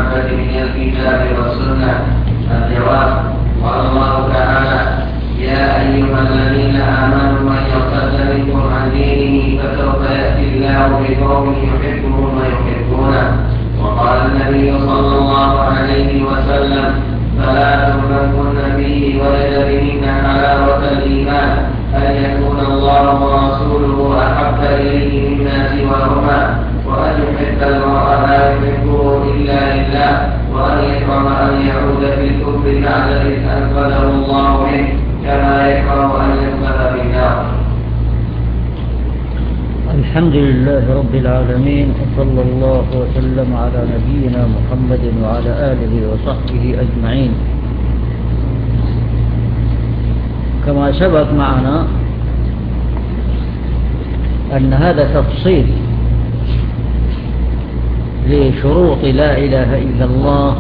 المحبة من الكتاب والسنة؟ الجواب: قال الله تعالى: يا أيها الذين آمنوا من يرتد منكم عن دينه فسوف يأتي الله بقوم يحبهم ويحبونه. وقال النبي صلى الله عليه وسلم: ثلاث من كن به وجد بهن حلاوة الإيمان: أن يكون الله ورسوله أحب إليه مما سواهما، وأن يحب المرء لا يحبه إلا لله، وأن يكره أن يعود في الكفر بعد إذ أنقذه الله منه، كما يكره أن يدخل في النار. الحمد لله رب العالمين، وصلى الله وسلم على نبينا محمد وعلى آله وصحبه أجمعين. كما سبق معنا أن هذا تفصيل لشروط لا إله إلا الله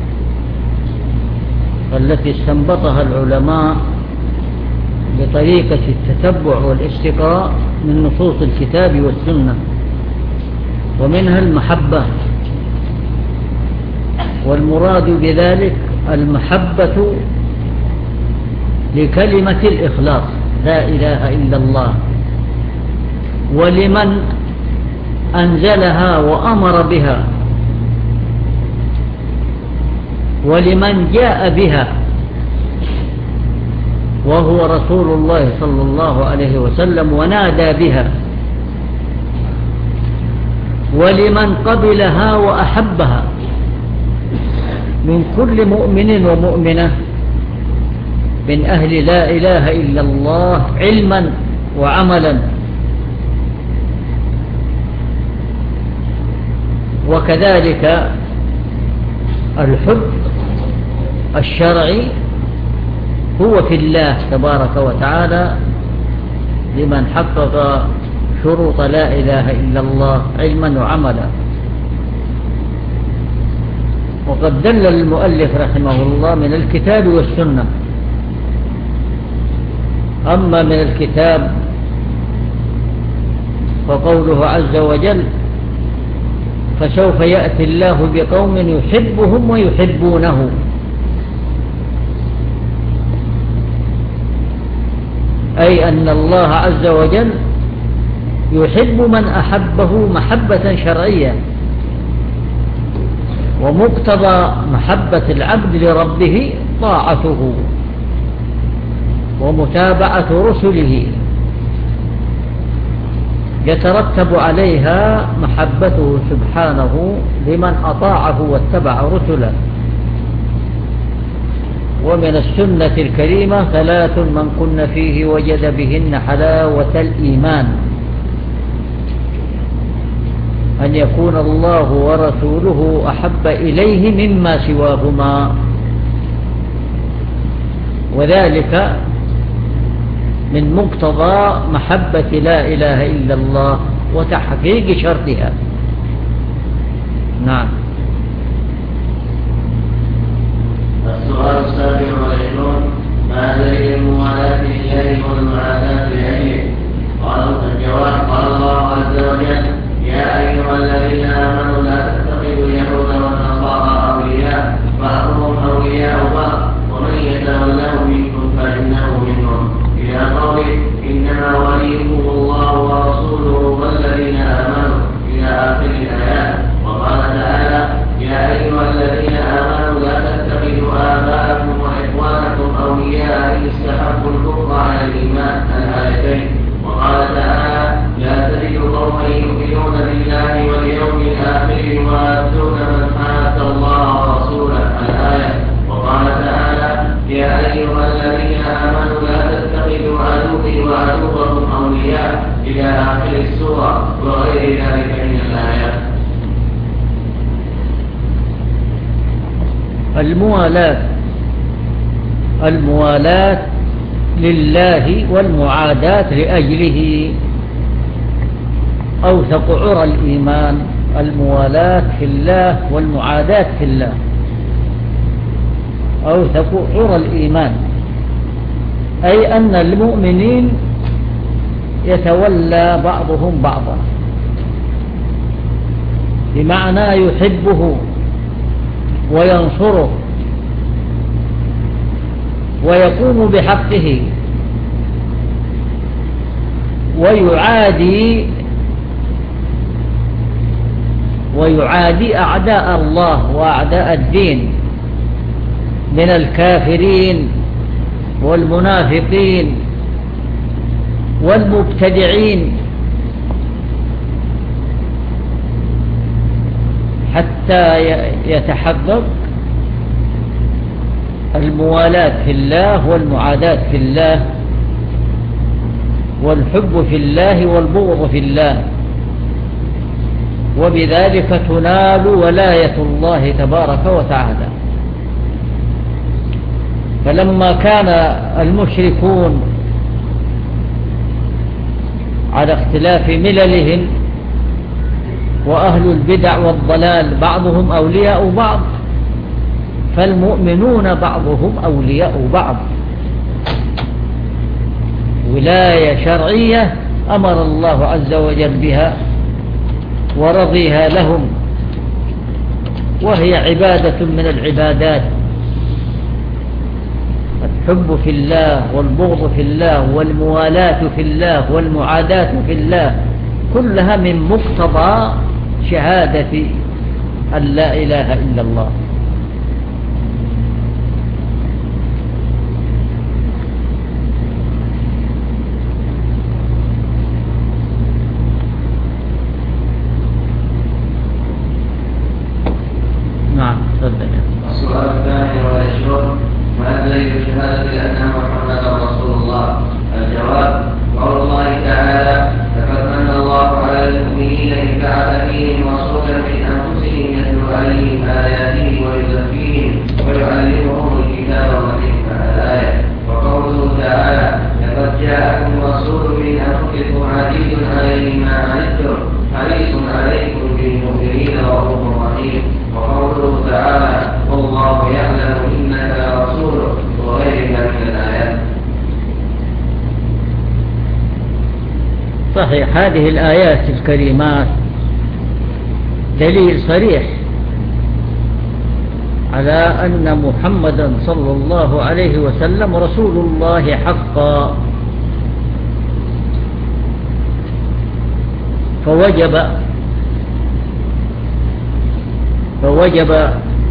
التي استنبطها العلماء بطريقة التتبع والاستقراء من نصوص الكتاب والسنة، ومنها المحبة، والمراد بذلك المحبة لكلمة الإخلاص لا إله إلا الله، ولمن أنزلها وأمر بها، ولمن جاء بها وهو رسول الله صلى الله عليه وسلم ونادى بها، ولمن قبلها وأحبها من كل مؤمن ومؤمنة من أهل لا إله إلا الله علما وعملا. وكذلك الحب الشرعي هو في الله تبارك وتعالى لمن حقق شروط لا إله إلا الله علما وعملا. وقد دل المؤلف رحمه الله من الكتاب والسنة. أما من الكتاب فقوله عز وجل: فسوف يأتي الله بقوم يحبهم ويحبونه. أي أن الله عز وجل يحب من أحبه محبة شرعية، ومقتضى محبة العبد لربه طاعته ومتابعة رسله، يترتب عليها محبته سبحانه لمن أطاعه واتبع رسله. ومن السنة الكريمة: ثلاث من كن فيه وجد بهن حلاوة الإيمان: أن يكون الله ورسوله أحب إليه مما سواهما، وذلك من مقتضى محبة لا إله إلا الله وتحقيق شرطها. نعم. السؤال السابع والعشرون: ما دليل الموالاة لله والمعاداة لأجله؟ قال الجواب: قال الله عز وجل: يا أيها الذين آمنوا لا تتخذوا اليهود والنصارى أولياء بعضهم أولياء بعض ومن يتولوا منكم فإنه منهم، إلى قوله: إنما وليكم الله ورسوله والذين آمنوا، إلى آخر الآيات. وقال تعالى: يا أيها الذين آمنوا لا تتخذوا آباءكم وإخوانكم أولياء إن استحبوا الكفر على الإيمان، الآيتين. وقال تعالى: لا تجد قوما يؤمنون بالله واليوم الآخر يوادون من حاد الله ورسوله، الآية. وقال تعالى: يا أيها الذين آمنوا لا تتخذوا عدوي وعدوكم أولياء، إلى آخر السورة، وغير ذلك من الآيات. الموالاة لله والمعاداة لأجله أوثق عرى الإيمان. الموالاة في الله والمعاداة في الله أوثق عرى الإيمان، أي أن المؤمنين يتولى بعضهم بعضا، بمعنى يحبه وينصره ويقوم بحقه، ويعادي أعداء الله وأعداء الدين من الكافرين والمنافقين والمبتدعين، حتى يتحقق الموالاة في الله والمعاداة في الله والحب في الله والبغض في الله، وبذلك تنال ولاية الله تبارك وتعالى. فلما كان المشركون على اختلاف مللهم وأهل البدع والضلال بعضهم أولياء بعض، فالمؤمنون بعضهم أولياء بعض، ولاية شرعية أمر الله عز وجل بها ورضيها لهم، وهي عبادة من العبادات. الحب في الله والبغض في الله والموالاة في الله والمعاداة في الله كلها من مقتضى شهادة أن لا إله إلا الله. نعم، تفضل. السؤال الثاني والعشرون: ما دليل شهادة أن محمدا رسول الله؟ الجواب: قول الله تعالى: لقد من الله على المؤمنين إذ بعث فيهم رسولا من أنفسهم يتلو عليهم آياته ويزكيهم ويعلمهم الكتاب والحكمة. الآية. وقوله تعالى: لقد جاءكم رسول من أنفسكم عزيز عليه ما عنتم حريص عليكم بالمؤمنين رؤوف رحيم. وقوله تعالى: والله يعلم إنك لرسوله، وغيرها من الآيات. صحيح، هذه الآيات الكريمات دليل صريح على أن محمدا صلى الله عليه وسلم رسول الله حقا، فوجب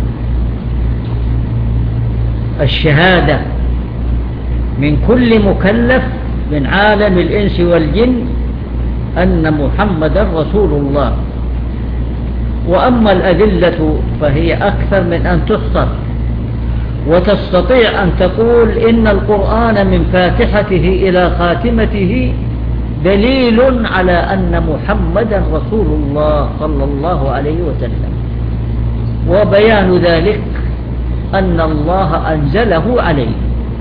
الشهادة من كل مكلف من عالم الإنس والجن أن محمدا رسول الله. وأما الأدلة فهي أكثر من أن تحصر، وتستطيع أن تقول إن القرآن من فاتحته إلى خاتمته دليل على أن محمدا رسول الله صلى الله عليه وسلم. وبيان ذلك أن الله أنزله عليه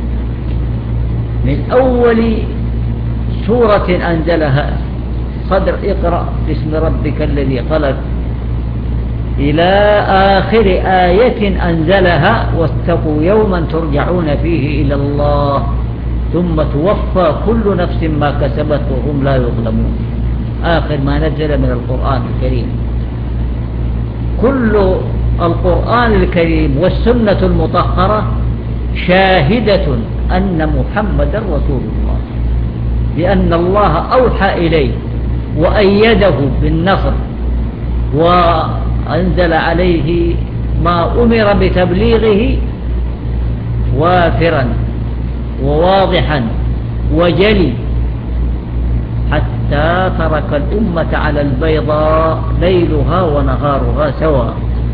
من أول سورة أنزلها، صدر اقرأ باسم ربك الذي خلق، إلى آخر آية أنزلها واتقوا يوما ترجعون فيه إلى الله ثم توفى كل نفس ما كسبت وهم لا يظلمون، آخر ما نزل من القرآن الكريم. كل القرآن الكريم والسنة المطهرة شاهدة أن محمدا رسول الله، لأن الله أوحى إليه وأيده بالنصر وأنزل عليه ما أمر بتبليغه وافرا وواضحا وجلي، حتى ترك الأمة على البيضاء ليلها ونهارها سواء.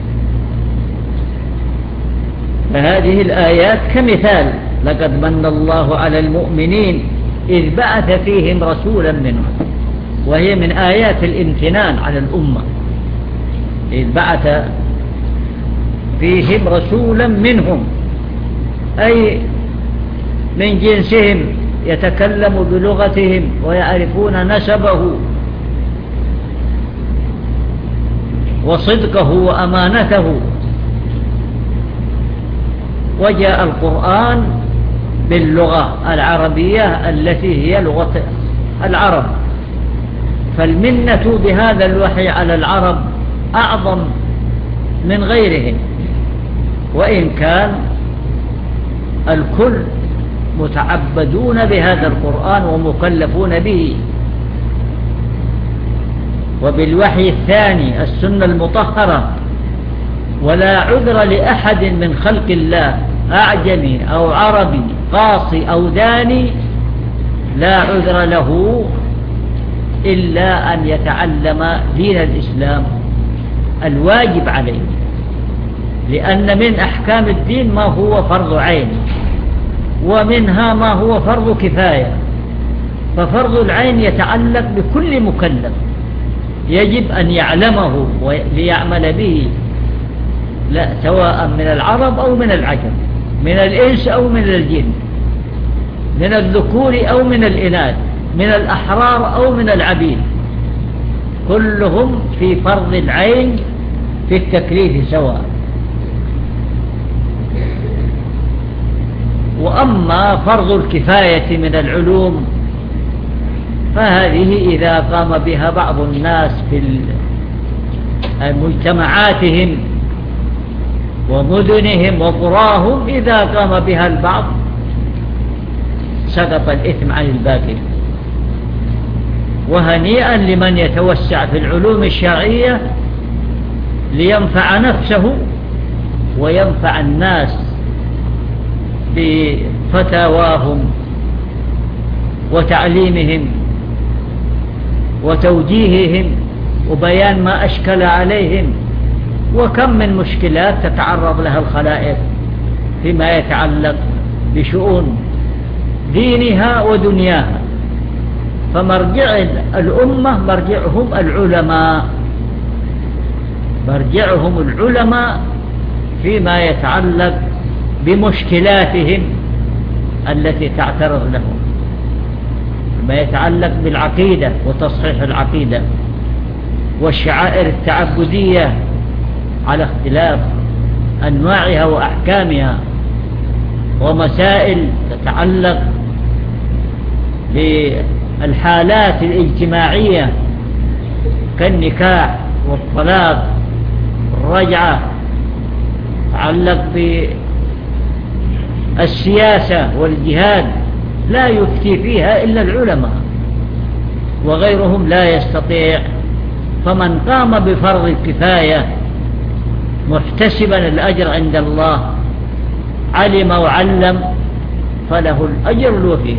فهذه الآيات كمثال: لقد من الله على المؤمنين إذ بعث فيهم رسولا منهم، وهي من آيات الامتنان على الأمة، إذ بعث فيهم رسولا منهم أي من جنسهم يتكلم بلغتهم ويعرفون نسبه وصدقه وأمانته. وجاء القرآن باللغة العربية التي هي لغة العرب، فالمنة بهذا الوحي على العرب أعظم من غيرهم، وإن كان الكل متعبدون بهذا القرآن ومكلفون به. وبالوحي الثاني السنة المطهرة، ولا عذر لأحد من خلق الله أعجمي أو عربي قاصي أو داني، لا عذر له إلا أن يتعلم دين الإسلام الواجب عليه، لأن من أحكام الدين ما هو فرض عين، ومنها ما هو فرض كفاية. ففرض العين يتعلق بكل مكلف، يجب أن يعلمه ليعمل به، لا سواء من العرب أو من العجم، من الإنس أو من الجن، من الذكور أو من الإناث، من الأحرار أو من العبيد، كلهم في فرض العين في التكليف سواء. وأما فرض الكفاية من العلوم فهذه إذا قام بها بعض الناس في مجتمعاتهم ومدنهم وقراهم، إذا قام بها البعض سقط الإثم عن الباقي. وهنيئا لمن يتوسع في العلوم الشرعية لينفع نفسه وينفع الناس بفتاواهم وتعليمهم وتوجيههم وبيان ما أشكل عليهم. وكم من مشكلات تتعرض لها الخلائق فيما يتعلق بشؤون دينها ودنياها، فمرجع الأمة مرجعهم العلماء فيما يتعلق بمشكلاتهم التي تعترض لهم، ما يتعلق بالعقيدة وتصحيح العقيدة والشعائر التعبدية على اختلاف أنواعها وأحكامها، ومسائل تتعلق بالحالات الاجتماعية كالنكاح والطلاق والرجعة، تتعلق بالسياسة والجهاد، لا يفتي فيها إلا العلماء وغيرهم لا يستطيع. فمن قام بفرض الكفاية محتسبا الأجر عند الله، علم وعلم، فله الأجر الوفير،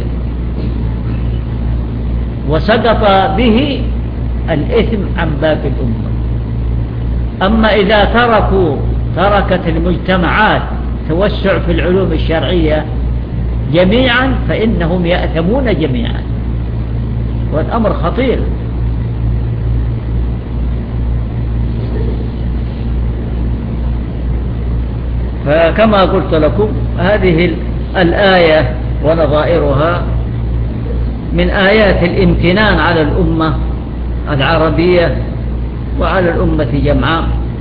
وسقط به الإثم عن باقي الأمة. أما إذا تركت المجتمعات توسع في العلوم الشرعية جميعا فإنهم يأثمون جميعا، والأمر خطير. فكما قلت لكم هذه الآية ونظائرها من آيات الامتنان على الأمة العربية وعلى الأمة جمعاء.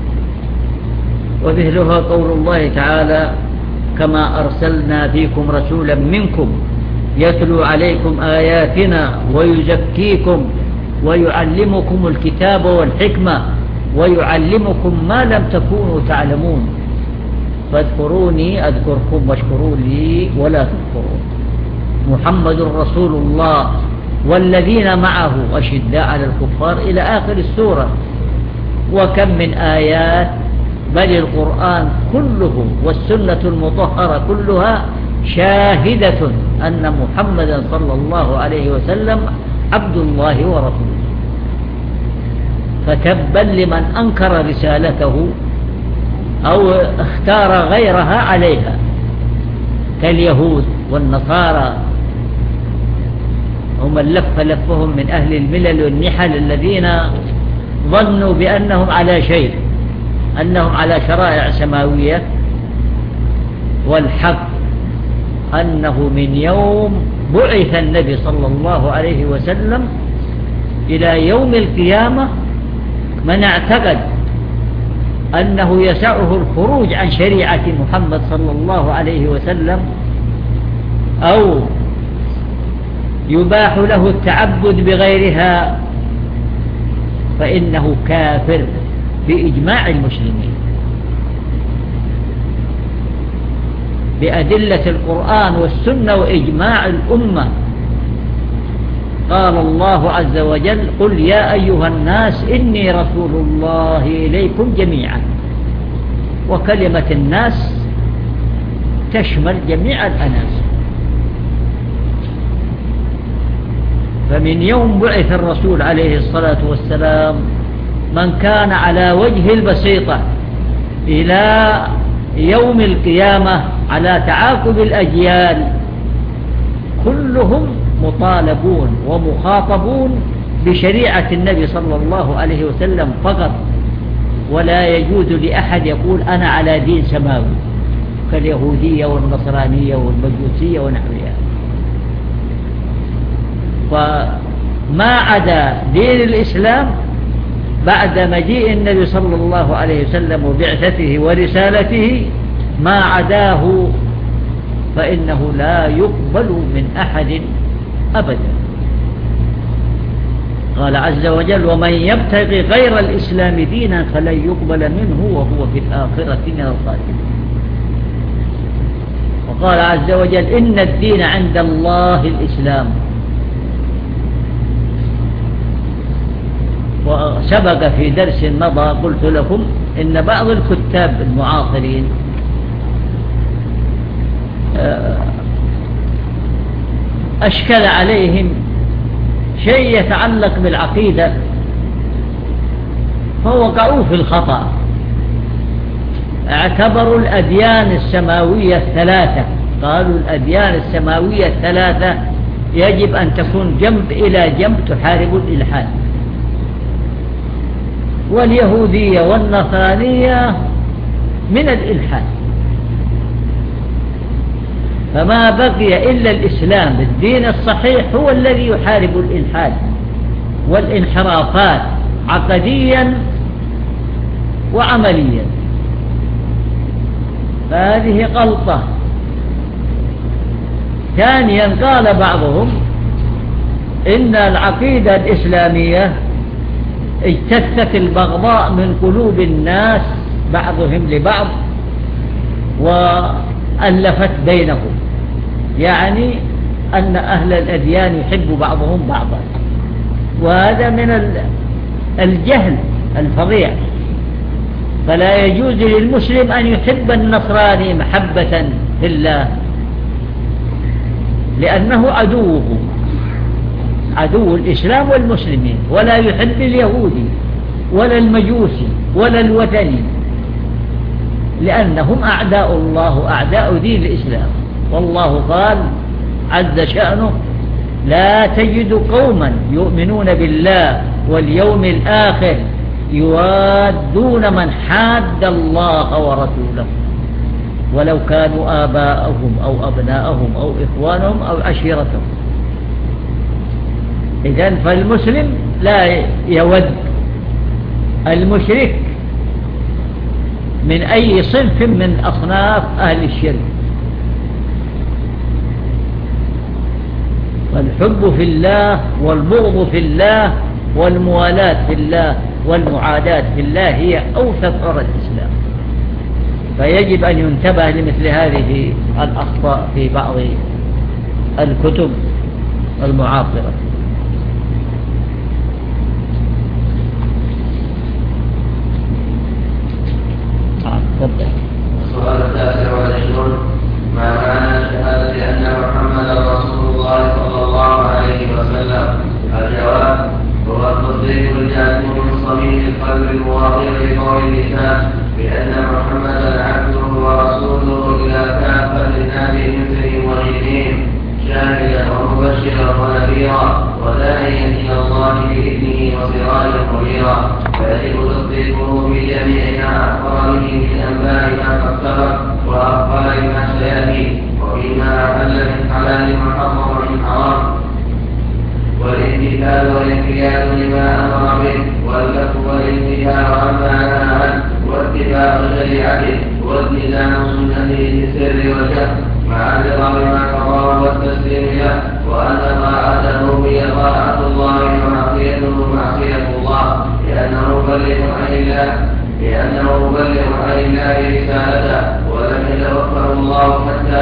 وذهلها قول الله تعالى: كما أرسلنا فيكم رسولا منكم يتلو عليكم آياتنا ويزكيكم ويعلمكم الكتاب والحكمة ويعلمكم ما لم تكونوا تعلمون فاذكروني أذكركم واشكروا لي ولا تكفرون. محمد رسول الله والذين معه أشداء على الكفار إلى آخر السورة. وكم من آيات، بل القرآن كله والسنة المطهرة كلها شاهدة أن محمدا صلى الله عليه وسلم عبد الله ورسوله. فتبا لمن أنكر رسالته أو اختار غيرها عليها كاليهود والنصارى، هم لفهم من أهل الملل والنحل الذين ظنوا بأنهم على شيء، أنهم على شرائع سماوية، والحق أنه من يوم بعث النبي صلى الله عليه وسلم إلى يوم القيامة من اعتقد أنه يسعه الخروج عن شريعة محمد صلى الله عليه وسلم أو يباح له التعبد بغيرها فإنه كافر بإجماع المسلمين. بأدلة القرآن والسنة وإجماع الأمة. قال الله عز وجل: قل يا أيها الناس إني رسول الله إليكم جميعا. وكلمة الناس تشمل جميع الأناس. فمن يوم بعث الرسول عليه الصلاة والسلام من كان على وجه البسيطة إلى يوم القيامة على تعاقب الأجيال كلهم مطالبون ومخاطبون بشريعة النبي صلى الله عليه وسلم فقط، ولا يجوز لأحد يقول أنا على دين سماوي كاليهودية والنصرانية والمجوسية ونحوها. فما عدا دين الإسلام بعد مجيء النبي صلى الله عليه وسلم وبعثته ورسالته، ما عداه فإنه لا يقبل من أحد أبدا. قال عز وجل: ومن يبتغي غير الإسلام دينا فلن يقبل منه وهو في الآخرة من الخاسرين. وقال عز وجل: إن الدين عند الله الإسلام. وسبق في درس مضى قلت لكم إن بعض الكتاب المعاصرين أشكل عليهم شيء يتعلق بالعقيدة فوقعوا في الخطأ. اعتبروا الأديان السماوية الثلاثة، قالوا الأديان السماوية الثلاثة يجب أن تكون جنب إلى جنب تحارب الإلحاد، واليهودية والنصرانية من الإلحاد، فما بقي إلا الإسلام الدين الصحيح هو الذي يحارب الإلحاد والانحرافات عقديا وعمليا. فهذه غلطة. ثانيا قال بعضهم إن العقيدة الإسلامية اجتثت البغضاء من قلوب الناس بعضهم لبعض وألفت بينهم، يعني أن أهل الأديان يحب بعضهم بعضا، وهذا من الجهل الفظيع. فلا يجوز للمسلم أن يحب النصراني محبة في الله، لأنه عدوه، عدو الإسلام والمسلمين، ولا يحب اليهودي ولا المجوسي ولا الوثني، لأنهم أعداء الله أعداء دين الإسلام. والله قال عز شأنه: لا تجد قوما يؤمنون بالله واليوم الآخر يوادون من حاد الله ورسوله ولو كانوا آباءهم أو أبناءهم أو إخوانهم أو عشيرتهم. إذن فالمسلم لا يود المشرك من أي صنف من أصناف أهل الشرك. والحب في الله والبغض في الله والموالاة في الله والمعاداة في الله هي أوثق عرى الإسلام. فيجب أن ينتبه لمثل هذه الأخطاء في بعض الكتب المعاصرة. السؤال 29: ما معنى شهادة أن محمدا رسول الله صلى الله عليه وسلم؟ الجواب: هو التصديق الجازم من صميم القلب المواضع لقول اللسان بأن محمدا عبده ورسوله إلى كافة الناس مثلهم وغيرهم، شاهدا ومبشرا ونذيرا وداعيا إلى الله بإذنه وسراجا منيرا، فيجب تصديقه في جميع ما أخبر به من أنباء ما قد سبق وأخبار ما سيأتي، وفيما أحل من حلال وحرم من حرام، والامتثال والانقياد لما أمر به، والكف والانتهاء عما نهى عنه، واتباع شريعته والتزام سنته في السر والجهر، مع الرضا بما قضاه والتسليم له، وأن طاعته هي طاعة الله ومعصيته معصية الله، لأنه مبلغ عن الله رسالته، ولم يتوفه الله حتى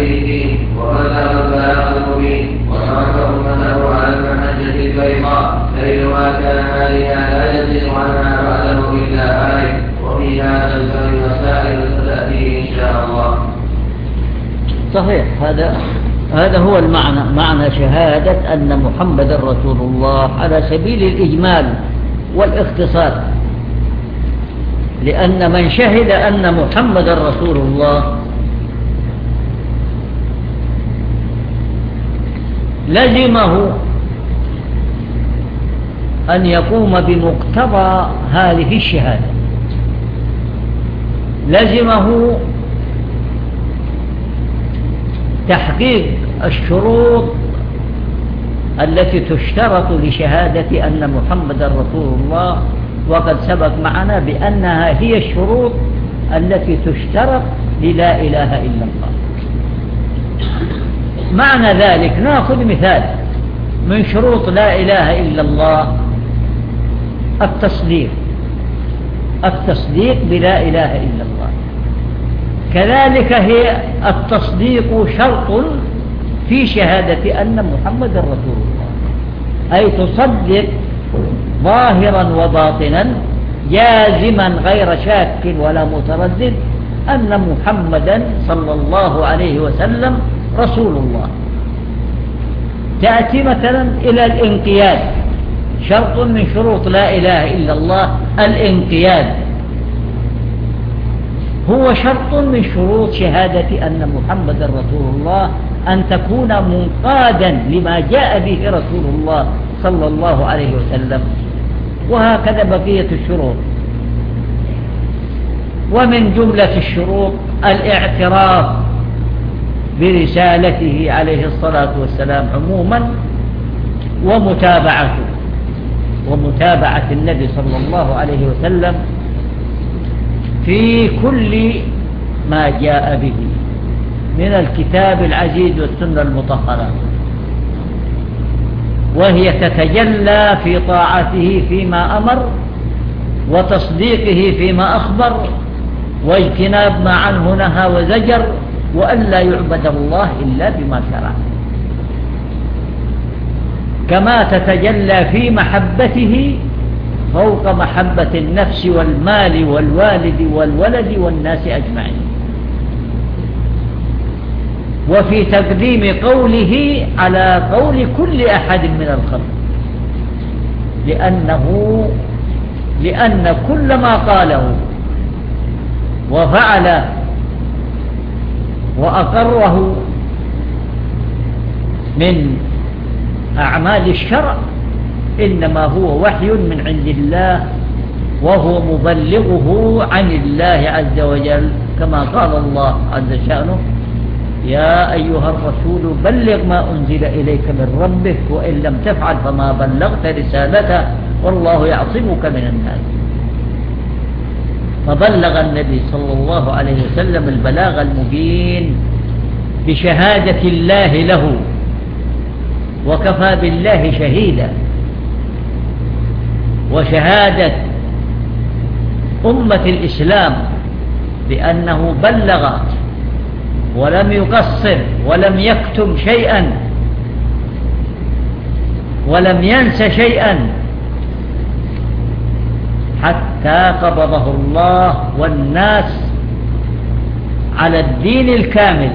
الدين وبلغ البلاغ المبين وترك أمته على المحجة البيضاء ليلها كنهارها لا يزيغ عنها بعده إلا هالك. وفي هذا الباب مسائل ستأتي إن شاء الله. صحيح. هذا هو المعنى، معنى شهادة أن محمد رسول الله على سبيل الإجمال والاختصار، لأن من شهد أن محمد رسول الله لزمه أن يقوم بمقتضى هذه الشهادة، لزمه تحقيق الشروط التي تشترط لشهادة أن محمد رسول الله، وقد سبق معنا بأنها هي الشروط التي تشترط للا إله إلا الله. معنى ذلك نأخذ مثال من شروط لا إله إلا الله: التصديق بلا إله إلا الله. كذلك هي التصديق شرط في شهادة أن محمد رسول الله، أي تصدق ظاهرا وباطنا جازما غير شاك ولا متردد أن محمدا صلى الله عليه وسلم رسول الله. تأتي مثلا إلى الانقياد، شرط من شروط لا إله إلا الله الانقياد، هو شرط من شروط شهادة أن محمد رسول الله أن تكون منقادا لما جاء به رسول الله صلى الله عليه وسلم. وهكذا بقية الشروط. ومن جملة الشروط الاعتراف برسالته عليه الصلاة والسلام عموما، ومتابعة النبي صلى الله عليه وسلم في كل ما جاء به من الكتاب العزيز والسنة المطهرة، وهي تتجلى في طاعته فيما أمر وتصديقه فيما أخبر واجتناب ما عنه نهى وزجر، وأن لا يعبد الله إلا بما شرع. كما تتجلى في محبته فوق محبة النفس والمال والوالد والولد والناس أجمعين، وفي تقديم قوله على قول كل أحد من الخلق، لأن كل ما قاله وفعل وأقره من أعمال الشرع إنما هو وحي من عند الله، وهو مبلغه عن الله عز وجل، كما قال الله عز شأنه: يا أيها الرسول بلغ ما أنزل إليك من ربك وإن لم تفعل فما بلغت رسالته والله يعصمك من الناس. فبلغ النبي صلى الله عليه وسلم البلاغ المبين بشهادة الله له، وكفى بالله شهيدا. وشهادة أمة الإسلام بأنه بلغ ولم يقصر ولم يكتم شيئا ولم ينس شيئا حتى قبضه الله والناس على الدين الكامل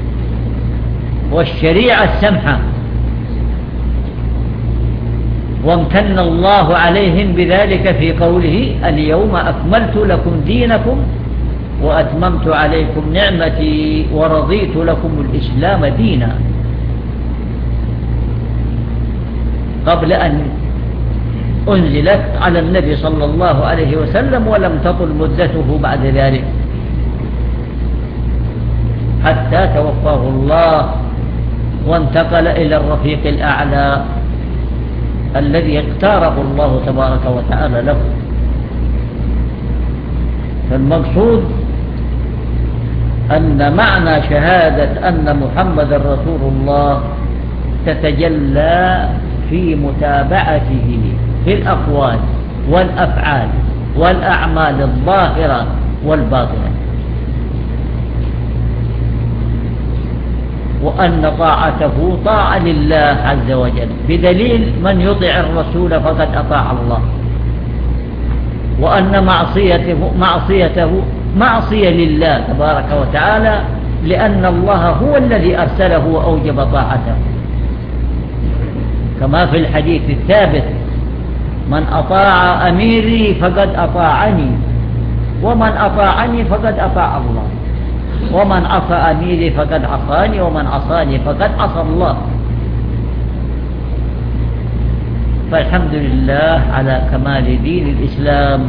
والشريعة السمحة، وامتن الله عليهم بذلك في قوله: اليوم أكملت لكم دينكم وأتممت عليكم نعمتي ورضيت لكم الإسلام دينا، قبل أن أنزلت على النبي صلى الله عليه وسلم، ولم تطل مدته بعد ذلك حتى توفاه الله وانتقل إلى الرفيق الأعلى الذي اختاره الله تبارك وتعالى له. فالمقصود أن معنى شهادة أن محمد رسول الله تتجلى في متابعته في الأقوال والأفعال والأعمال الظاهرة والباطنة. وأن طاعته طاعة لله عز وجل، بدليل من يطع الرسول فقد أطاع الله، وأن معصيته معصية لله تبارك وتعالى، لأن الله هو الذي أرسله وأوجب طاعته، كما في الحديث الثابت: من أطاع أميري فقد أطاعني، ومن أطاعني فقد أطاع الله، ومن عصى أميري فقد عصاني، ومن عصاني فقد عصى الله. فالحمد لله على كمال دين الإسلام،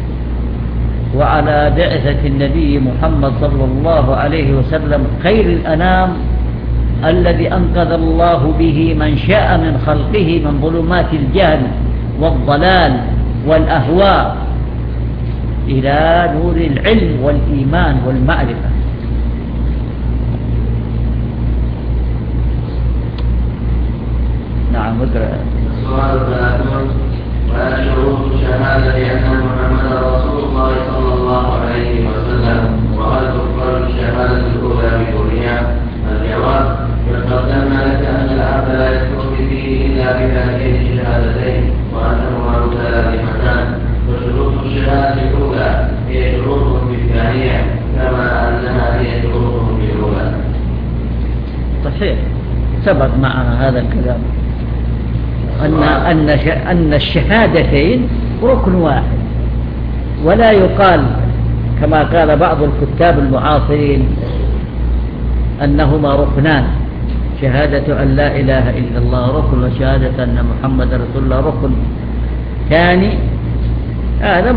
وعلى بعثة النبي محمد صلى الله عليه وسلم خير الأنام، الذي أنقذ الله به من شاء من خلقه من ظلمات الجهل والضلال والأهواء إلى نور العلم والإيمان والمعرفة. نعم. السؤال 30: ولا شروط الشهادة أن محمدا رسول الله صلى الله عليه وسلم، وهل تقبل الشهادة الأولى بدونها؟ الجواب: قدمنا لك أن العبد لا يكفر فيه إلا بهاتين الشهادتين، وأنهما متلازمتان، وشروط الشهادة الأولى هي شروط بالثانية كما أنها هي شروط بالأولى. صحيح، سبق معنا هذا الكلام أن الشهادتين ركن واحد، ولا يقال كما قال بعض الكتاب المعاصرين أنهما ركنان، شهادة أن لا إله إلا الله ركن، وشهادة أن محمد رسول الله ركن ثاني. هذا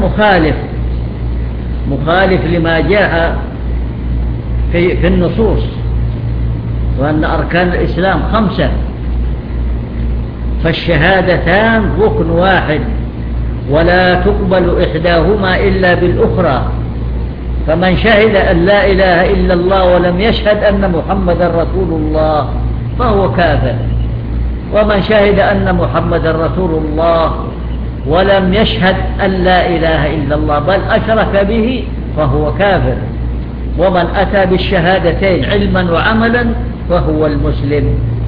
مخالف لما جاء في النصوص، وأن أركان الإسلام 5، فالشهادتان ركن واحد، ولا تقبل إحداهما إلا بالأخرى. فمن شهد أن لا إله إلا الله ولم يشهد أن محمد رسول الله فهو كافر، ومن شهد أن محمد رسول الله ولم يشهد أن لا إله إلا الله بل أشرك به فهو كافر، ومن أتى بالشهادتين علما وعملا فهو المسلم.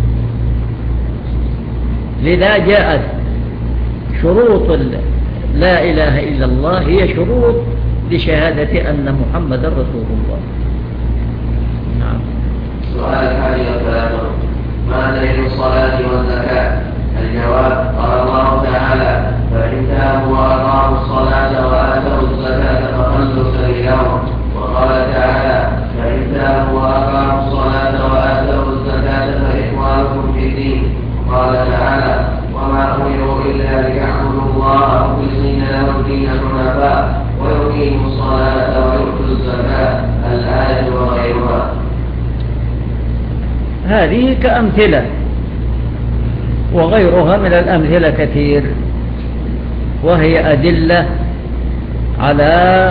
لذا جاءت شروط لا إله إلا الله هي شروط لشهادة أن محمد رسول الله. نعم. سؤال 31: ما دليل الصلاة والزكاة؟ الجواب: قال الله تعالى: فإن تابوا وأقاموا الصلاة وآتوا الزكاة فخلوا سبيلهم. وقال تعالى: فإن تابوا وأقاموا الصلاة وآتوا الزكاة فإخوانكم في الدين. قال تعالى: وما أمروا إلا ليعبدوا الله مخلصين له الدين حنفاء ويقيموا الصلاة ويؤتوا الزكاة. الآية وغيرها. هذه كأمثلة، وغيرها من الأمثلة كثير، وهي أدلة على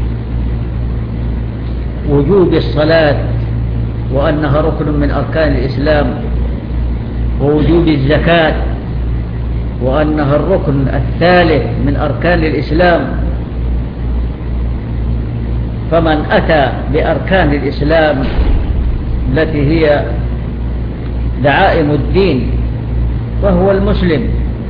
وجوب الصلاة وأنها ركن من أركان الإسلام، ووجوب الزكاة وأنها الركن الثالث من أركان الإسلام. فمن أتى بأركان الإسلام التي هي دعائم الدين فهو المسلم،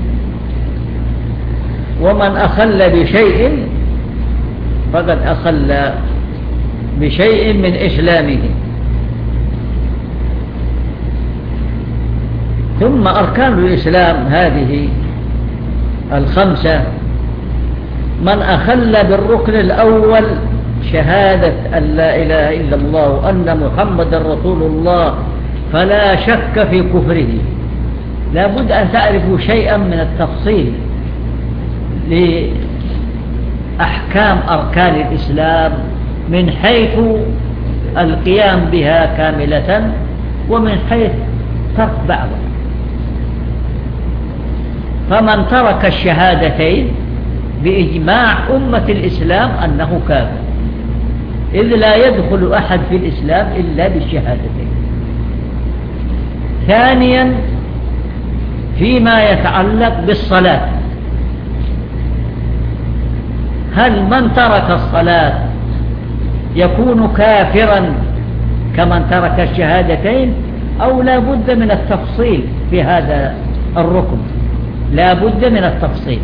ومن أخل بشيء فقد أخل بشيء من إسلامه. ثم أركان الإسلام هذه 5، من أخل بالركن الأول شهادة أن لا إله إلا الله وأن محمد رسول الله فلا شك في كفره. لا بد أن تعرفوا شيئا من التفصيل لأحكام أركان الإسلام من حيث القيام بها كاملة ومن حيث ترك بعضها. فمن ترك الشهادتين بإجماع أمة الإسلام أنه كافر، إذ لا يدخل أحد في الإسلام إلا بالشهادتين. ثانيا، فيما يتعلق بالصلاة، هل من ترك الصلاة يكون كافرا كمن ترك الشهادتين، أو لا بد من التفصيل في هذا الركن، لا بد من التفصيل.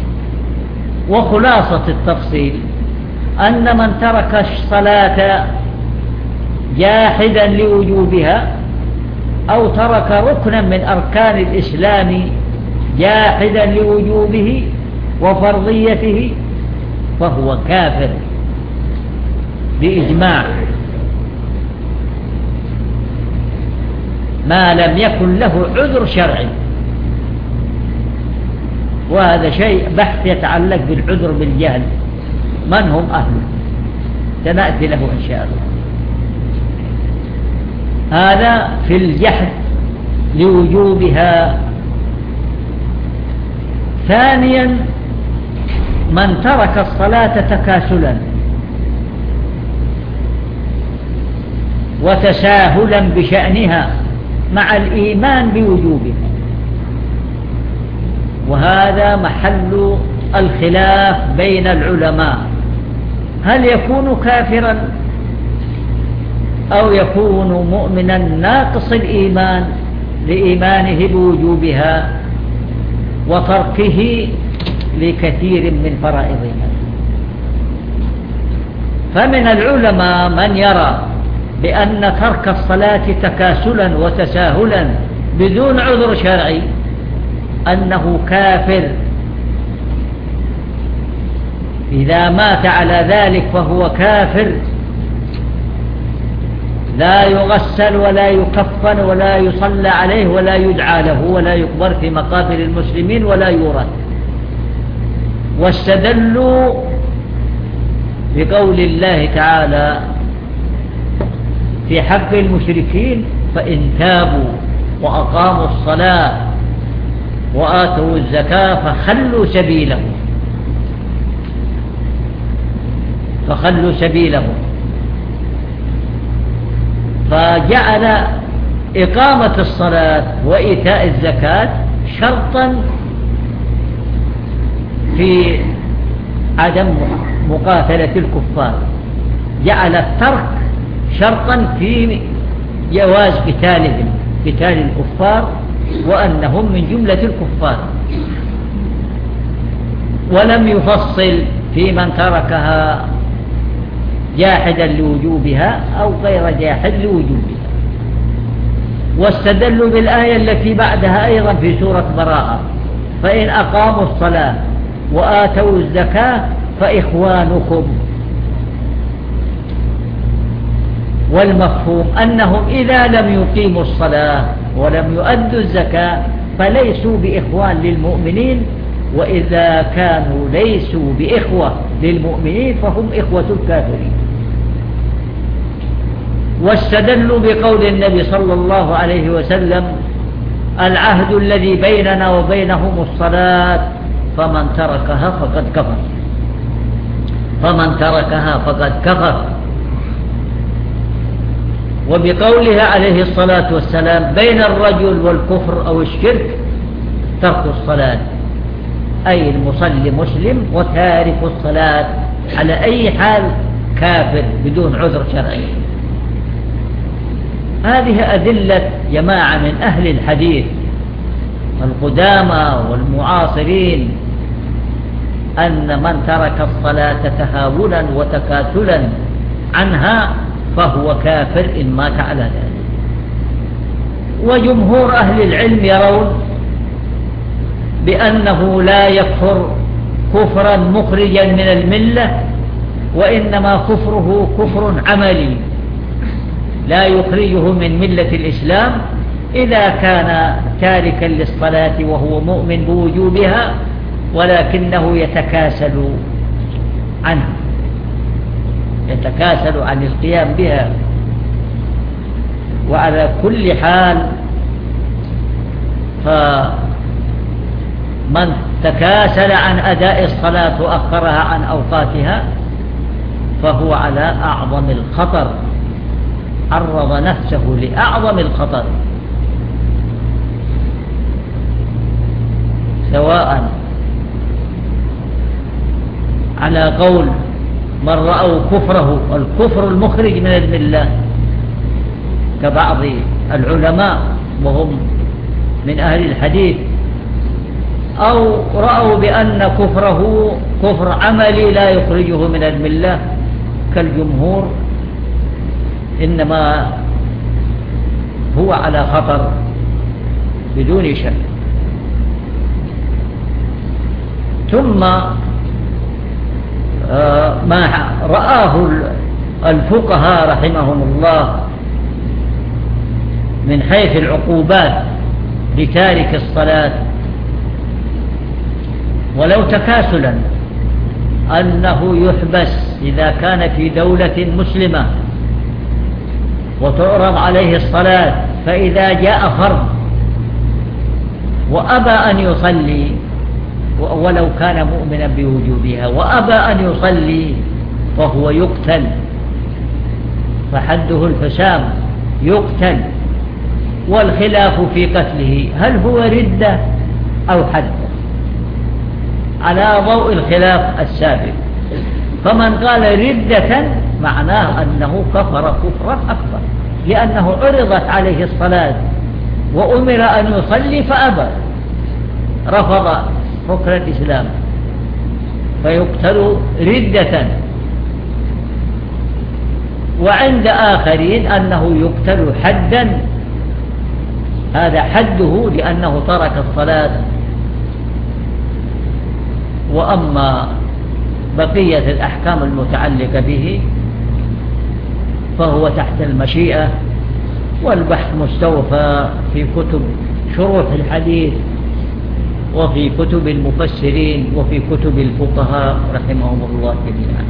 وخلاصة التفصيل أن من ترك الصلاة جاحدا لوجوبها أو ترك ركنا من أركان الإسلام جاحدا لوجوبه وفرضيته فهو كافر بإجماع، ما لم يكن له عذر شرعي. وهذا شيء بحث يتعلق بالعذر بالجهل، من هم أهله، سنأتي له إن شاء الله. هذا في الجحد لوجوبها. ثانيا من ترك الصلاة تكاسلا وتساهلا بشأنها مع الإيمان بوجوبها، وهذا محل الخلاف بين العلماء، هل يكون كافرا أو يكون مؤمنا ناقص الإيمان لإيمانه بوجوبها وتركه لكثير من فرائضها. فمن العلماء من يرى بأن ترك الصلاة تكاسلا وتساهلا بدون عذر شرعي أنه كافر، إذا مات على ذلك فهو كافر، لا يغسل ولا يكفن ولا يصلى عليه ولا يدعى له ولا يقبر في مقابر المسلمين ولا يورث. واستدلوا بقول الله تعالى في حق المشركين: فإن تابوا وأقاموا الصلاة وآتوا الزكاة فخلوا سبيلهم. فجعل إقامة الصلاة وإيتاء الزكاة شرطا في عدم مقاتلة الكفار، جعل الترك شرطا في جواز قتال الكفار وأنهم من جملة الكفار، ولم يفصل في من تركها جاحدا لوجوبها أو غير جاحد لوجوبها. واستدلوا بالآية التي بعدها أيضا في سورة براءة: فإن أقاموا الصلاة وآتوا الزكاة فإخوانكم. والمفهوم أنهم إذا لم يقيموا الصلاة ولم يؤدوا الزكاة فليسوا بإخوان للمؤمنين، وإذا كانوا ليسوا بإخوة للمؤمنين فهم إخوة الكافرين. واستدلوا بقول النبي صلى الله عليه وسلم: العهد الذي بيننا وبينهم الصلاة فمن تركها فقد كفر. وبقولها عليه الصلاة والسلام: بين الرجل والكفر أو الشرك ترك الصلاة، أي المصلي مسلم وتارك الصلاة على أي حال كافر بدون عذر شرعي. هذه أدلة جماعة من أهل الحديث القدامى والمعاصرين أن من ترك الصلاة تهاونا وتكاسلا عنها فهو كافر إن مات على ذلك. وجمهور أهل العلم يرون بأنه لا يكفر كفرا مخرجا من الملة، وإنما كفره كفر عملي لا يخرجه من ملة الإسلام إذا كان تاركا للصلاة وهو مؤمن بوجوبها ولكنه يتكاسل عن القيام بها. وعلى كل حال فمن تكاسل عن أداء الصلاة وأخرها عن أوقاتها فهو على أعظم الخطر، عرض نفسه لأعظم الخطر، سواء على قول من رأوا كفره الكفر المخرج من الملة كبعض العلماء وهم من أهل الحديث، أو رأوا بأن كفره كفر عملي لا يخرجه من الملة كالجمهور، إنما هو على خطر بدون شك. ثم ما رآه الفقهاء رحمهم الله من حيث العقوبات لتارك الصلاة ولو تكاسلا، أنه يحبس إذا كان في دولة مسلمة وتعرض عليه الصلاة، فإذا جاء فرد وأبى أن يصلي ولو كان مؤمنا بوجوبها وأبى أن يصلي فهو يقتل، فحده الفسام يقتل. والخلاف في قتله هل هو ردة أو حد على ضوء الخلاف السابق. فمن قال ردة معناه أنه كفر كفرا أكبر، لأنه عرضت عليه الصلاة وأمر أن يصلي فأبى، رفض ركن الإسلام فيقتل ردة. وعند آخرين أنه يقتل حدا، هذا حده لأنه ترك الصلاة. وأما بقية الأحكام المتعلقة به فهو تحت المشيئة، والبحث مستوفى في كتب شروح الحديث وفي كتب المفسرين وفي كتب الفقهاء رحمهم الله جميعا.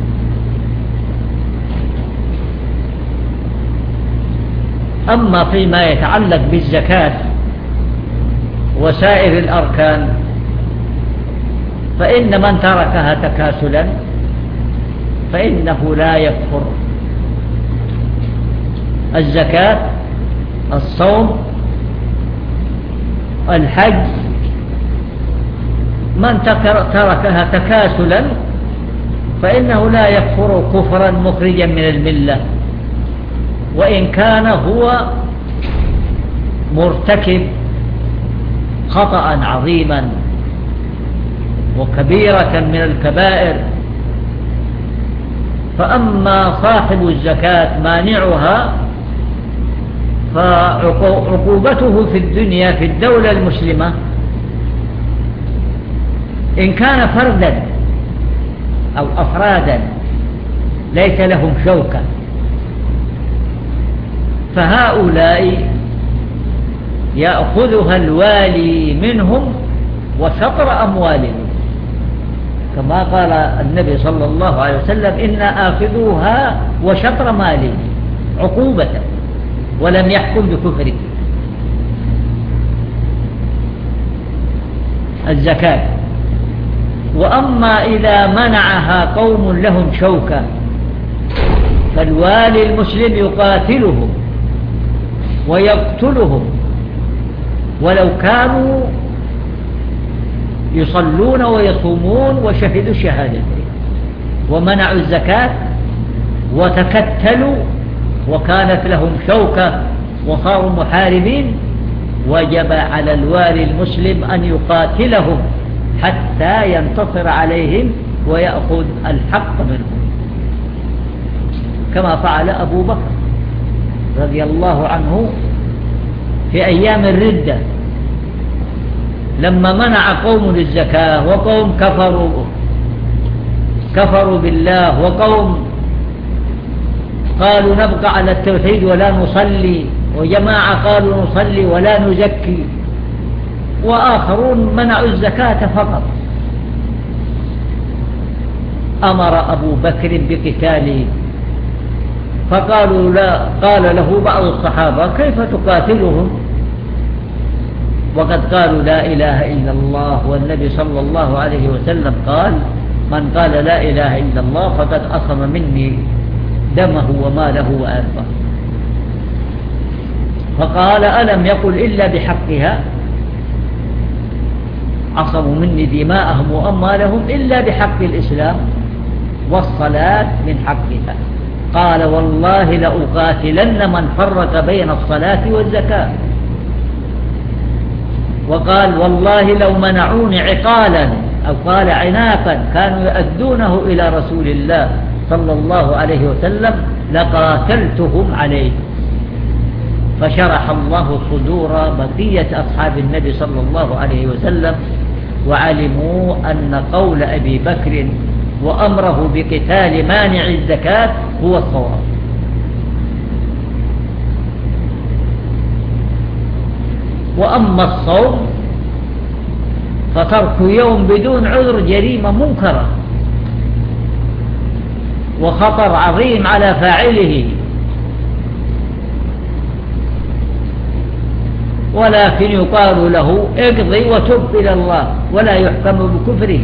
أما فيما يتعلق بالزكاة وسائر الأركان فإن من تركها تكاسلا فإنه لا يكفر. الزكاة، الصوم، الحج، من تركها تكاسلا فإنه لا يكفر كفرا مخرجا من الملة، وإن كان هو مرتكب خطأ عظيما وكبيرة من الكبائر. فأما صاحب الزكاة مانعها فعقوبته في الدنيا في الدولة المسلمة إن كان فردا أو أفرادا ليس لهم شوكة، فهؤلاء يأخذها الوالي منهم وشطر أموالهم، كما قال النبي صلى الله عليه وسلم: إنا آخذوها وشطر مالي عقوبة، ولم يحكم بكفره. الزكاة. وأما إذا منعها قوم لهم شوكة فالوالي المسلم يقاتلهم ويقتلهم ولو كانوا يصلون ويصومون وشهدوا الشهادتين ومنعوا الزكاة وتكتلوا وكانت لهم شوكة وصاروا محاربين، وجب على الوالي المسلم أن يقاتلهم حتى ينتصر عليهم ويأخذ الحق منهم، كما فعل أبو بكر رضي الله عنه في أيام الردة لما منع قوم للزكاة وقوم كفروا بالله، وقوم قالوا نبقى على التوحيد ولا نصلي، وجماعة قالوا نصلي ولا نزكي، وآخرون منعوا الزكاة فقط. أمر أبو بكر بقتاله فقالوا لا، قال له بعض الصحابة: كيف تقاتلهم وقد قالوا لا إله إلا الله؟ والنبي صلى الله عليه وسلم قال: من قال لا إله إلا الله فقد أصم مني دمه وماله وأرضه. فقال: ألم يقل إلا بحقها؟ عصموا مني دماءهم وأموالهم إلا بحق الإسلام والصلاة من حقها. قال والله لأقاتلن من فرق بين الصلاة والزكاة. وقال والله لو منعوني عقالا أو قال عناقا كانوا يؤدونه إلى رسول الله صلى الله عليه وسلم لقاتلتهم عليه. فشرح الله صدور بقية أصحاب النبي صلى الله عليه وسلم وعلموا أن قول أبي بكر وأمره بقتال مانع الزكاة هو الصواب. وأما الصوم فترك يوم بدون عذر جريمة منكرة وخطر عظيم على فاعله، ولكن يقال له اقضي وتب إلى الله ولا يحكم بكفره.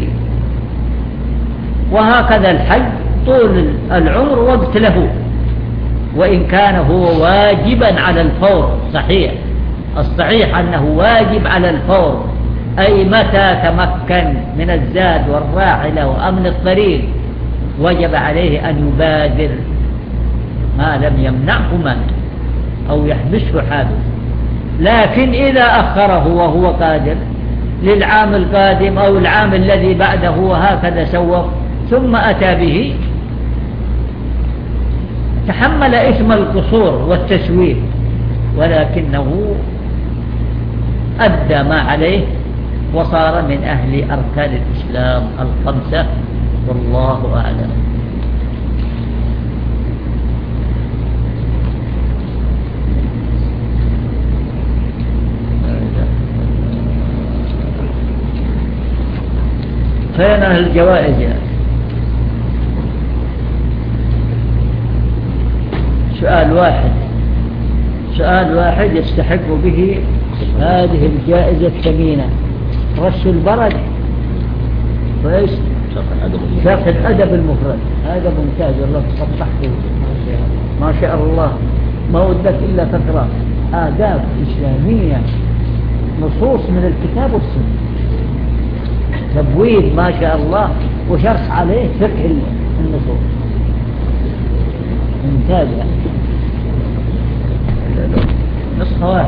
وهكذا الحج طول العمر وقت له، وإن كان هو واجبا على الفور. صحيح، الصحيح أنه واجب على الفور، أي متى تمكن من الزاد والراحلة وأمن الطريق وجب عليه أن يبادر ما لم يمنعه مانع أو يحبسه حادث. لكن إذا أخره وهو قادر للعام القادم أو العام الذي بعده وهكذا سوف ثم أتى به تحمل إثم القصور والتسويف، ولكنه أدى ما عليه وصار من أهل أركان الإسلام الخمسة، والله أعلم. فين الجوائز يعني؟ سؤال واحد يستحق به هذه الجائزة الثمينة، رش البرد كويس، شرح الأدب المفرد، هذا ممتاز والله صفحته ما شاء الله، ما ودك إلا تقرأ آداب إسلامية نصوص من الكتاب والسنة، تبويب ما شاء الله وشرح عليه فقه النصوص، ممتاز يعني. نسخة واحد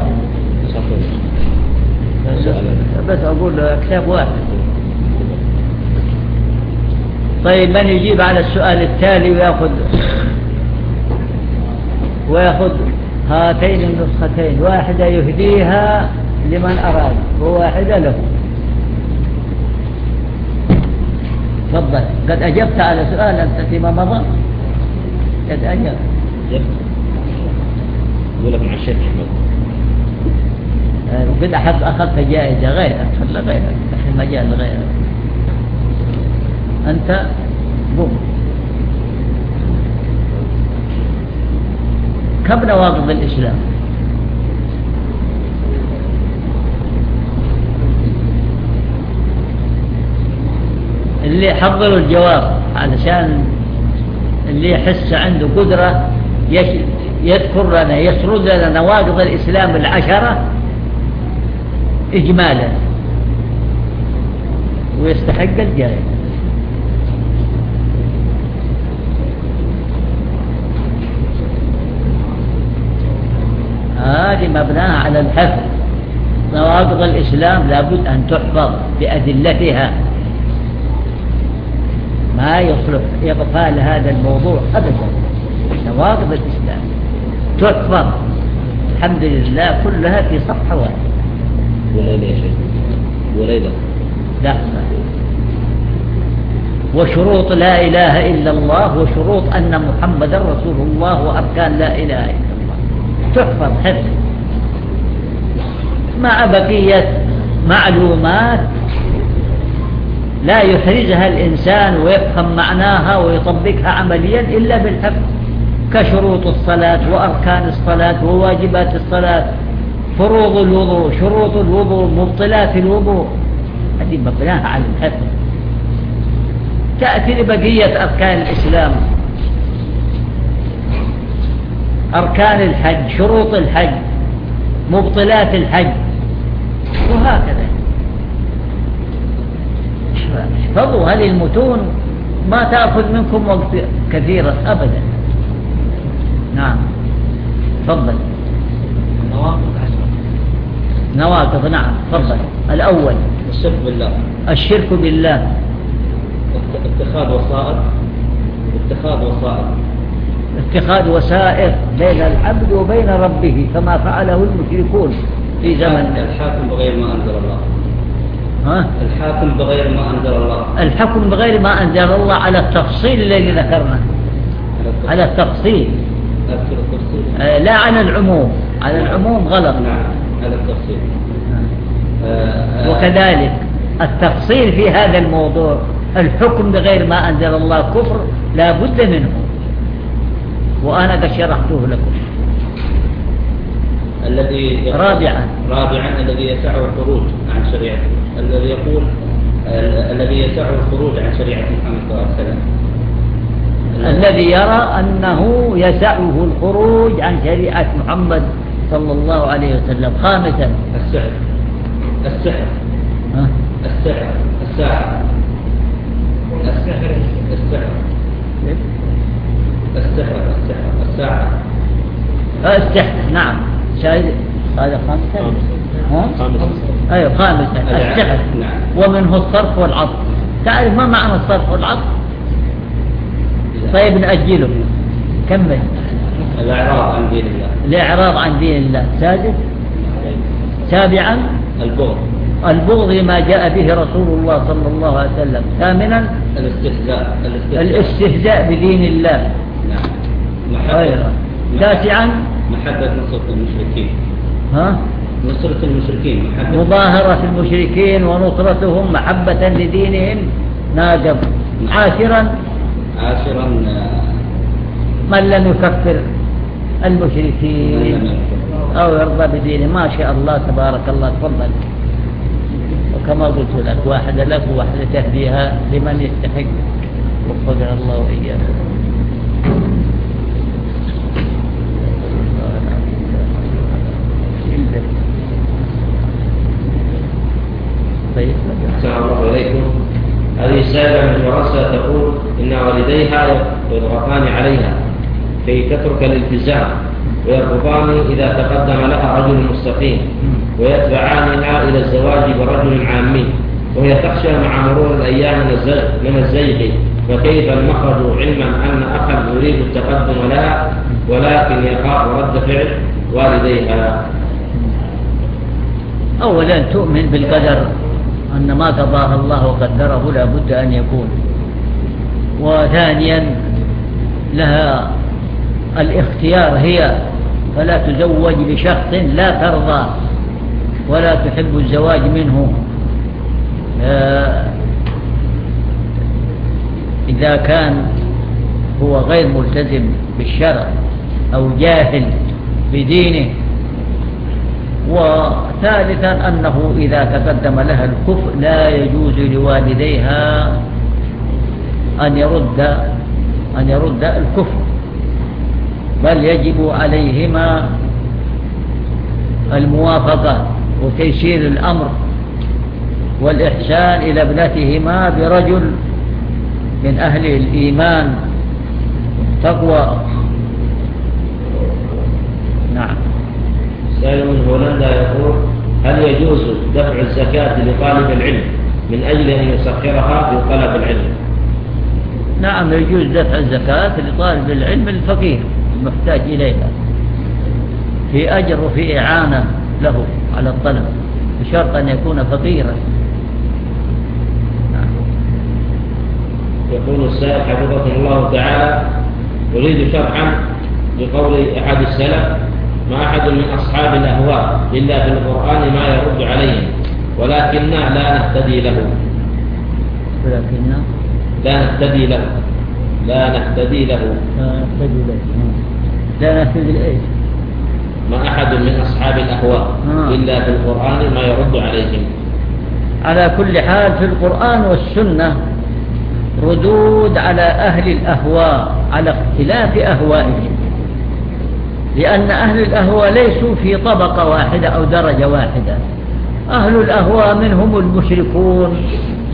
بس أقول كتاب واحد. طيب من يجيب على السؤال التالي ويأخذ هاتين النسختين، واحدة يهديها لمن أراد وواحدة له. تفضل. قد أجبت على سؤال أنت فيما مضى، قد أجبت. يقول لك مع الشيخ أحمد قد أخذت جائزة غيرك، خلى غيرك في المجال غيرك، أنت قم. كم نواقض الإسلام؟ اللي حضروا الجواب علشان اللي يحس عنده قدرة يذكر لنا يسرد لنا نواقض الإسلام 10 إجمالا ويستحق الجائزة. هذه مبناها على الحفظ. نواقض الإسلام لابد أن تحفظ بأدلتها، ما يصلح إغفال هذا الموضوع أبدا. نواقض الإسلام تحفظ الحمد لله كلها في صفحة واحدة. وليلة يا شيخ وليلة لا. وشروط لا إله إلا الله وشروط أن محمد رسول الله وأركان لا إله إلا الله تحفظ حفظ مع بقية معلومات لا يحرزها الإنسان ويفهم معناها ويطبقها عمليا إلا بالحفظ، كشروط الصلاة وأركان الصلاة وواجبات الصلاة، فروض الوضوء، شروط الوضوء، مبطلات الوضوء، هذه مبناها على الحفظ. تأتي لبقية أركان الإسلام، أركان الحج، شروط الحج، مبطلات الحج، وهكذا. احفظوا هذه المتون، ما تأخذ منكم وقت كثيرا أبدا. نعم تفضل. نواقض نعم تفضل. الأول الشرك بالله. الشرك بالله. اتخاذ وسائط بين العبد وبين ربه كما فعله المشركون في زمن. الحاكم بغير ما أنزل الله. الحكم بغير ما أنزل الله على التفصيل الذي ذكرنا. على التفصيل لا على العموم. على العموم غلط. نعم على التفصيل. وكذلك التفصيل في هذا الموضوع الحكم بغير ما أنزل الله كفر لا بد منه، وأنا قد شرحته لكم. رابعا الذي يسعه الخروج عن شريعته، الذي يقول الذي يسعه الخروج عن شريعة محمد صلى الله عليه وسلم، الذي يرى أنه يسعه الخروج عن شريعة محمد صلى الله عليه وسلم. خامسا السحر. نعم هذا خامسا. أيوة خامسا السحر. ومنه الصرف والعطف. تعرف ما معنى الصرف والعطف؟ طيب نأجله. كمل. الإعراض عن دين الله. سابعا البغض لما جاء به رسول الله صلى الله عليه وسلم. ثامنا الاستهزاء بدين الله. تاسعا محبة نصرة المشركين. مظاهرة المشركين ونصرتهم محبة لدينهم ناجب. عاشرا من لم يكفر المشركين أو يرضى بدينه. ما شاء الله تبارك الله. تفضل. وكما قلت لك واحدة لك وواحدة تهديها لمن يستحق. وفقنا الله وإياكم. السلام الله عليكم. هذه السائلة من فرنسا تقول إن والديها يضغطان عليها كي تترك الالتزام ويرفضان إذا تقدم لها رجل مستقيم ويتبعانها إلى الزواج برجل عامي، وهي تخشى مع مرور الأيام من الزيغ، فكيف المخرج علما أن أخا يريد التقدم لها ولكن يخاف رد فعل والديها؟ أولا تؤمن بالقدر أن ما قضاه الله وقدره لا بد أن يكون. وثانيا لها الاختيار هي، فلا تزوج بشخص لا ترضى ولا تحب الزواج منه إذا كان هو غير ملتزم بالشرع أو جاهل بدينه. وثالثا أنه إذا تقدم لها الكفر لا يجوز لوالديها أن يرد الكفر، بل يجب عليهما الموافقة وتيسير الأمر والإحسان إلى ابنتهما برجل من أهل الإيمان والتقوى. نعم. سائل من هولندا يقول: هل يجوز دفع الزكاة لطالب العلم من أجل أن يسخرها في طلب العلم؟ نعم يجوز دفع الزكاة لطالب العلم الفقير المحتاج إليها في أجر وفي إعانة له على الطلب بشرط أن يكون فقيرا. يقول السائل حفظكم الله تعالى: أريد شرحا لقول أحد السلف: ما أحد من أصحاب الأهواء إلا في القرآن ما يرد عليهم ولكننا لا نهتدي له. ما أحد من أصحاب الأهواء إلا في القرآن ما يرد عليهم. على كل حال في القرآن والسنة ردود على أهل الأهواء على اختلاف أهوائهم، لأن أهل الأهواء ليسوا في طبقة واحدة أو درجة واحدة. أهل الأهواء منهم المشركون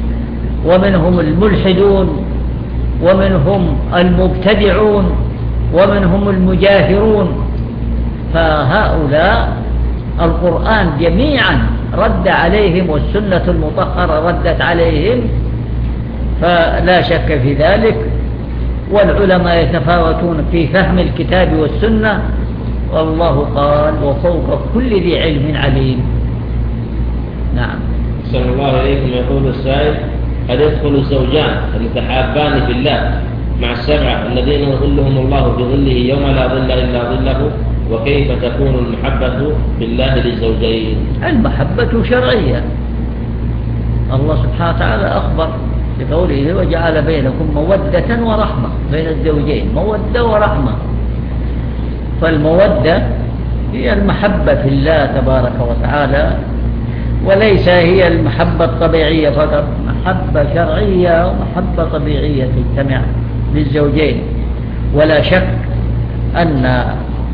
ومنهم الملحدون ومنهم المبتدعون ومنهم المجاهرون. فهؤلاء القرآن جميعا رد عليهم والسنة المطهرة ردت عليهم، فلا شك في ذلك. والعلماء يتفاوتون في فهم الكتاب والسنة، والله قال وفوق كل ذي علم عليم. نعم. أحسن الله إليكم. يقول السائل: هل يدخل الزوجان المتحابان في الله مع السبعة الذين يظلهم الله بظله يوم لا ظل إلا ظله؟ وكيف تكون المحبة في الله للزوجين؟ المحبة شرعية. الله سبحانه وتعالى أخبر بقوله: وجعل بينكم مودة ورحمة، بين الزوجين مودة ورحمة. فالمودة هي المحبة في الله تبارك وتعالى، وليس هي المحبة الطبيعية فقط، محبة شرعية ومحبة طبيعية تجتمع للزوجين. ولا شك أن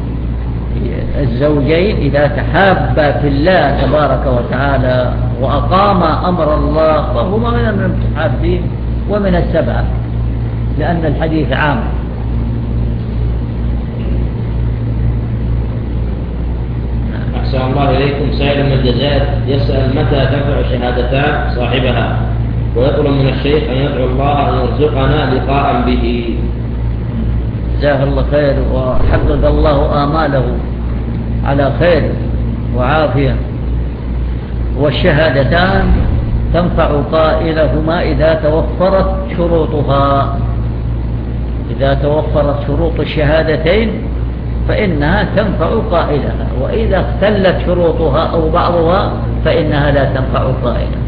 الزوجين إذا تحابا في الله تبارك وتعالى وأقاما أمر الله فهما من المتحابين ومن السبعة، لأن الحديث عام. أحسن الله إليكم. سائل من الجزائر يسأل: متى تنفع شهادتان صاحبها؟ ويطلب من الشيخ أن يدعو الله أن يرزقنا لقاء به. جزاه الله خير وحقق الله آماله على خير وعافية. والشهادتان تنفع قائلهما إذا توفرت شروطها. إذا توفرت شروط الشهادتين فإنها تنفع قائلها، وإذا اختلت شروطها أو بعضها فإنها لا تنفع قائلها.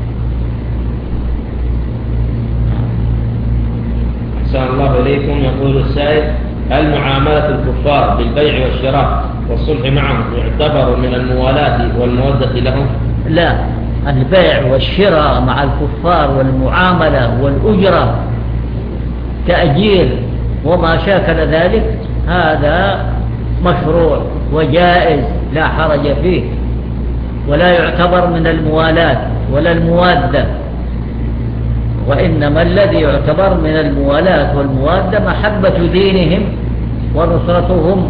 أحسن الله إليكم. يقول السائل: هل معاملة الكفار بالبيع والشراء والصلح معهم يعتبر من الموالاة والمودة لهم؟ لا، البيع والشراء مع الكفار والمعاملة والأجرة تأجير وما شاكل ذلك هذا مشروع وجائز لا حرج فيه، ولا يعتبر من الموالاة ولا الموادة. وإنما الذي يعتبر من الموالاة والموادة محبة دينهم ونصرتهم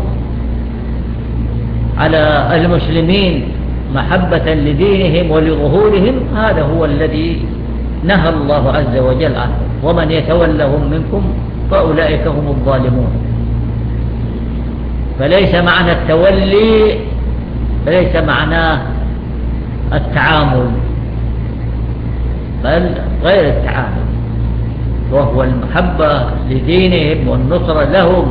على المسلمين محبة لدينهم ولظهورهم. هذا هو الذي نهى الله عز وجل عنه: ومن يتولهم منكم فأولئك هم الظالمون. فليس معنى التولي فليس معناه التعامل، بل غير التعامل، وهو المحبة لدينهم والنصرة لهم.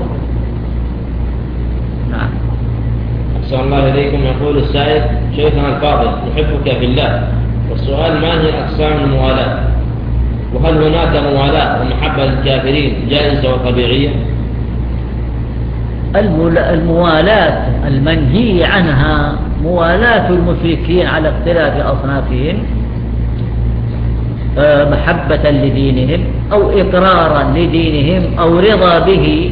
نعم. أحسن الله إليكم. يقول السائل: شيخنا الفاضل، نحبك في الله، والسؤال: ما هي أقسام الموالاة؟ وهل هناك موالاة ومحبة للكافرين جائزة وطبيعية؟ الموالاة المنهي عنها موالاة المشركين على اختلاف أصنافهم، محبة لدينهم أو إقرارا لدينهم أو رضا به.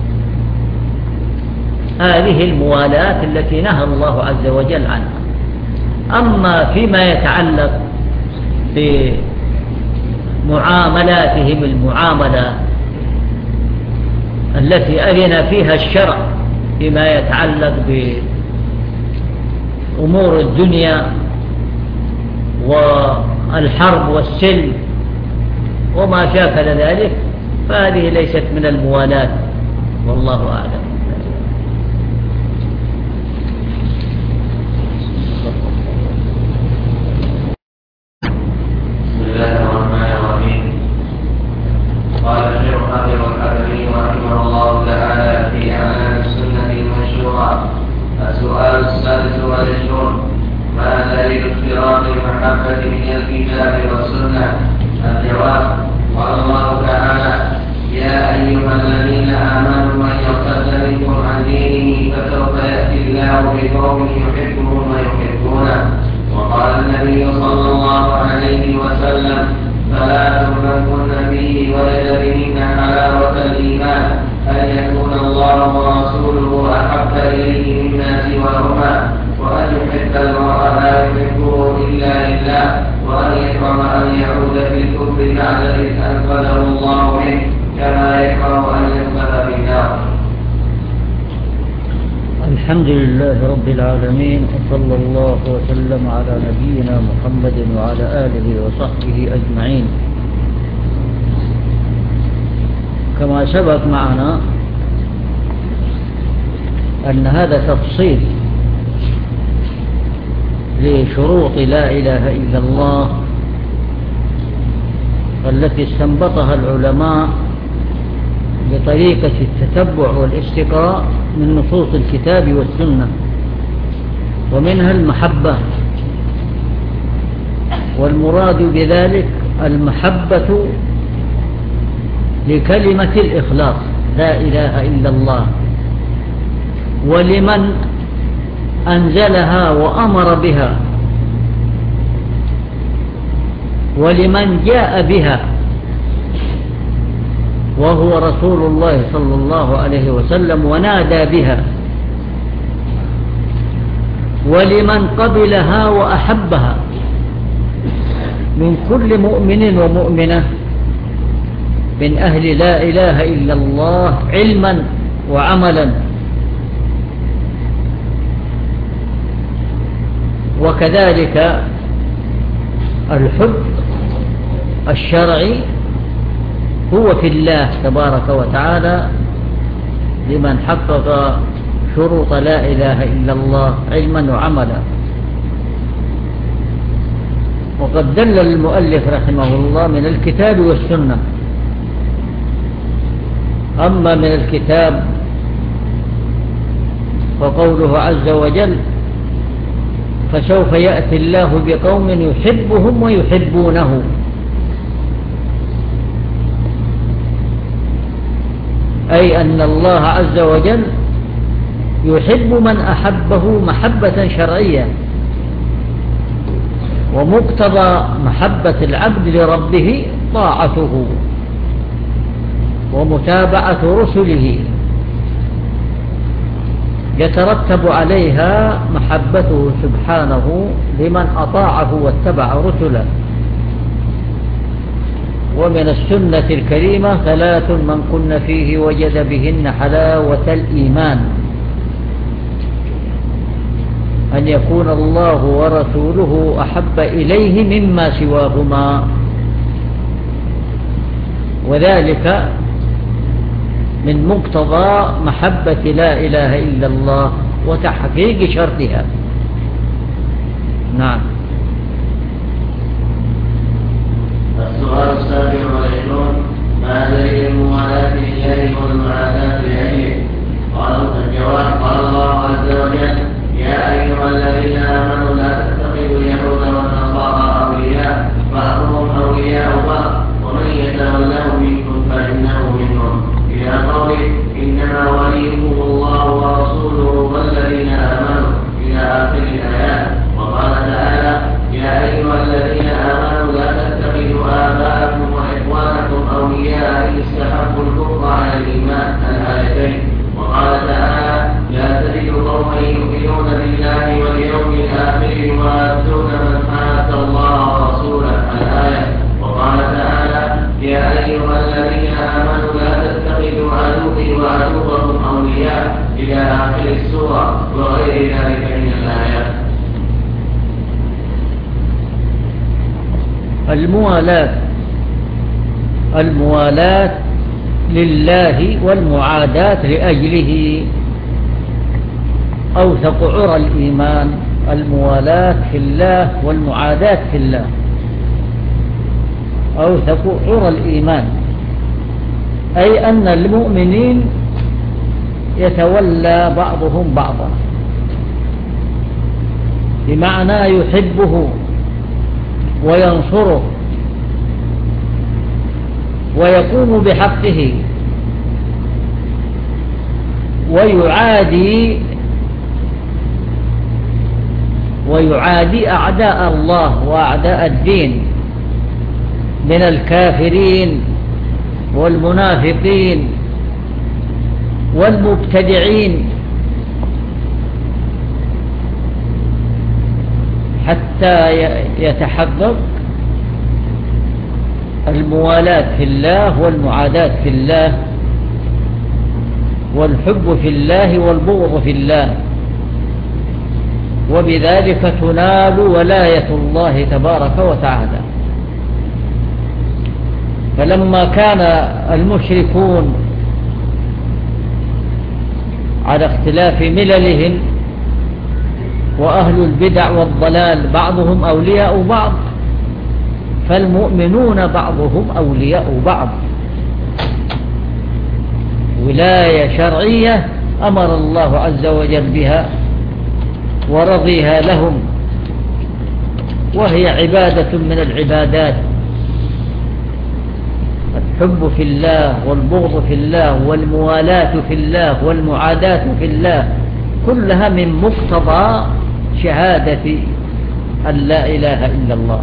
هذه الموالاة التي نهى الله عز وجل عنها. أما فيما يتعلق بمعاملاتهم المعاملة التي أذن فيها الشرع فيما يتعلق بأمور الدنيا والحرب والسلم وما شاكل ذلك، فهذه ليست من الموالاة، والله أعلم. بسم الله الرحمن الرحيم. قال الشيخ حافظ الحكمي رحمه الله تعالى في أعلام السنة المنشورة: السؤال السادس والعشرون: ما دليل اشتراط المحبة من الكتاب والسنة؟ الجواب: قال الله تعالى: يا أيها الذين آمنوا من يرتد منكم عن دينه فسوف يأتي الله بقوم يحبهم ويحبونه. وقال النبي صلى الله عليه وسلم: ثلاث من كن به وجد بهن حلاوة الإيمان: أن يكون الله ورسوله أحب إليه مما سواهما، وأن يحب المرء لا يحبه إلا لله، وأن يكره أن يعود في الكفر بعد إذ أنقذه الله منه، كما يكره أن يدخل في النار. الحمد لله رب العالمين، وصلى الله وسلم على نبينا محمد وعلى آله وصحبه أجمعين. كما سبق معنا أن هذا تفصيل لشروط لا إله إلا الله التي استنبطها العلماء بطريقة التتبع والاستقراء من نصوص الكتاب والسنة، ومنها المحبة، والمراد بذلك المحبة لكلمة الإخلاص لا إله إلا الله، ولمن أنزلها وأمر بها، ولمن جاء بها وهو رسول الله صلى الله عليه وسلم ونادى بها، ولمن قبلها وأحبها من كل مؤمن ومؤمنة من أهل لا إله إلا الله علما وعملا. وكذلك الحب الشرعي هو في الله تبارك وتعالى لمن حقق شروط لا إله إلا الله علما وعملا. وقد دل المؤلف رحمه الله من الكتاب والسنة. أما من الكتاب فقوله عز وجل: فسوف يأتي الله بقوم يحبهم ويحبونه. أي أن الله عز وجل يحب من أحبه محبة شرعية، ومقتضى محبة العبد لربه طاعته ومتابعة رسله، يترتب عليها محبته سبحانه لمن أطاعه واتبع رسله. ومن السنة الكريمة 3 من كن فيه وجد بهن حلاوة الإيمان: أن يكون الله ورسوله أحب إليه مما سواهما، وذلك من مقتضى محبة لا إله إلا الله وتحقيق شرطها. نعم. السؤال السابع والعشرون: ما دليل الموالاة لله والمعاداة لأجله؟ الجواب: قال الله عز وجل: يا أيها الذين آمنوا لا تتخذوا اليهود والنصارى أولياء بعضهم أولياء بعض ومن يتولهم منكم فإنه منهم، إلى قوله: إنما وليكم الله ورسوله والذين آمنوا، إلى آخر الآيات. وقال تعالى: يا أيها الذين آمنوا لا تتخذوا آباءكم وإخوانكم أولياء إن استحبوا الكفر على الإيمان، الآيتين. وقال تعالى: لا تجد قوما يؤمنون بالله واليوم الآخر يوادون من حاد الله ورسوله، الآية. وقال تعالى: يا أيها الذين آمنوا لا تتخذوا عدوي وعدوكم أولياء، إلى آخر السورة، وغير ذلك من الآيات. الموالاة لله والمعاداة لأجله أوثق عرى الإيمان. الموالاة في الله والمعاداة في الله أوثق عرى الإيمان، أي أن المؤمنين يتولى بعضهم بعضا، بمعنى يحبه وينصره ويقوم بحقه، ويعادي أعداء الله وأعداء الدين من الكافرين والمنافقين والمبتدعين، حتى يتحقق الموالاة في الله والمعاداة في الله والحب في الله والبغض في الله. وبذلك تنال ولاية الله تبارك وتعالى. فلما كان المشركون على اختلاف مللهم وأهل البدع والضلال بعضهم أولياء بعض، فالمؤمنون بعضهم أولياء بعض، ولاية شرعية أمر الله عز وجل بها ورضيها لهم، وهي عبادة من العبادات. الحب في الله والبغض في الله والموالاة في الله والمعاداة في الله، كلها من مقتضى شهادة أن لا إله إلا الله.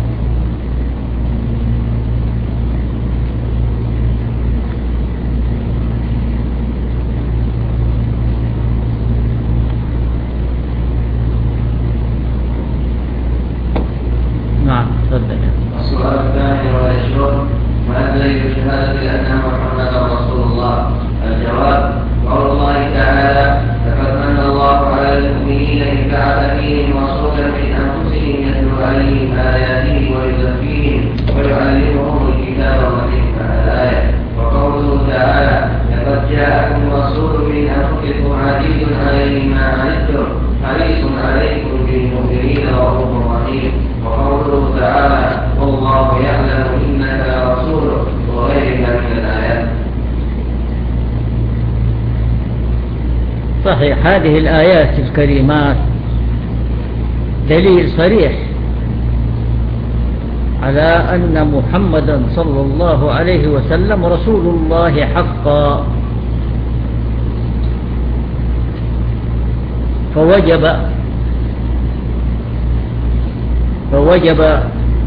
نعم، تفضل. السؤال الثاني والعشرون: ما دليل شهادة أن محمدا رسول الله؟ الجواب: قول الله تعالى: لقد من الله على المؤمنين إذ بعث فيهم رسولا من أنفسهم يتلو عليهم آياته ويزكيهم ويعلمهم الكتاب والحكمة. الآية. وقوله تعالى: لقد جاءكم رسول من أنفسكم عزيز عليه ما عنتم حريص عليكم بالمؤمنين رؤوف رحيم. وقوله تعالى: والله يعلم إنك لرسوله، وغيرها من الآيات. صحيح، هذه الآيات الكريمات دليل صريح على أن محمدا صلى الله عليه وسلم رسول الله حقا، فوجب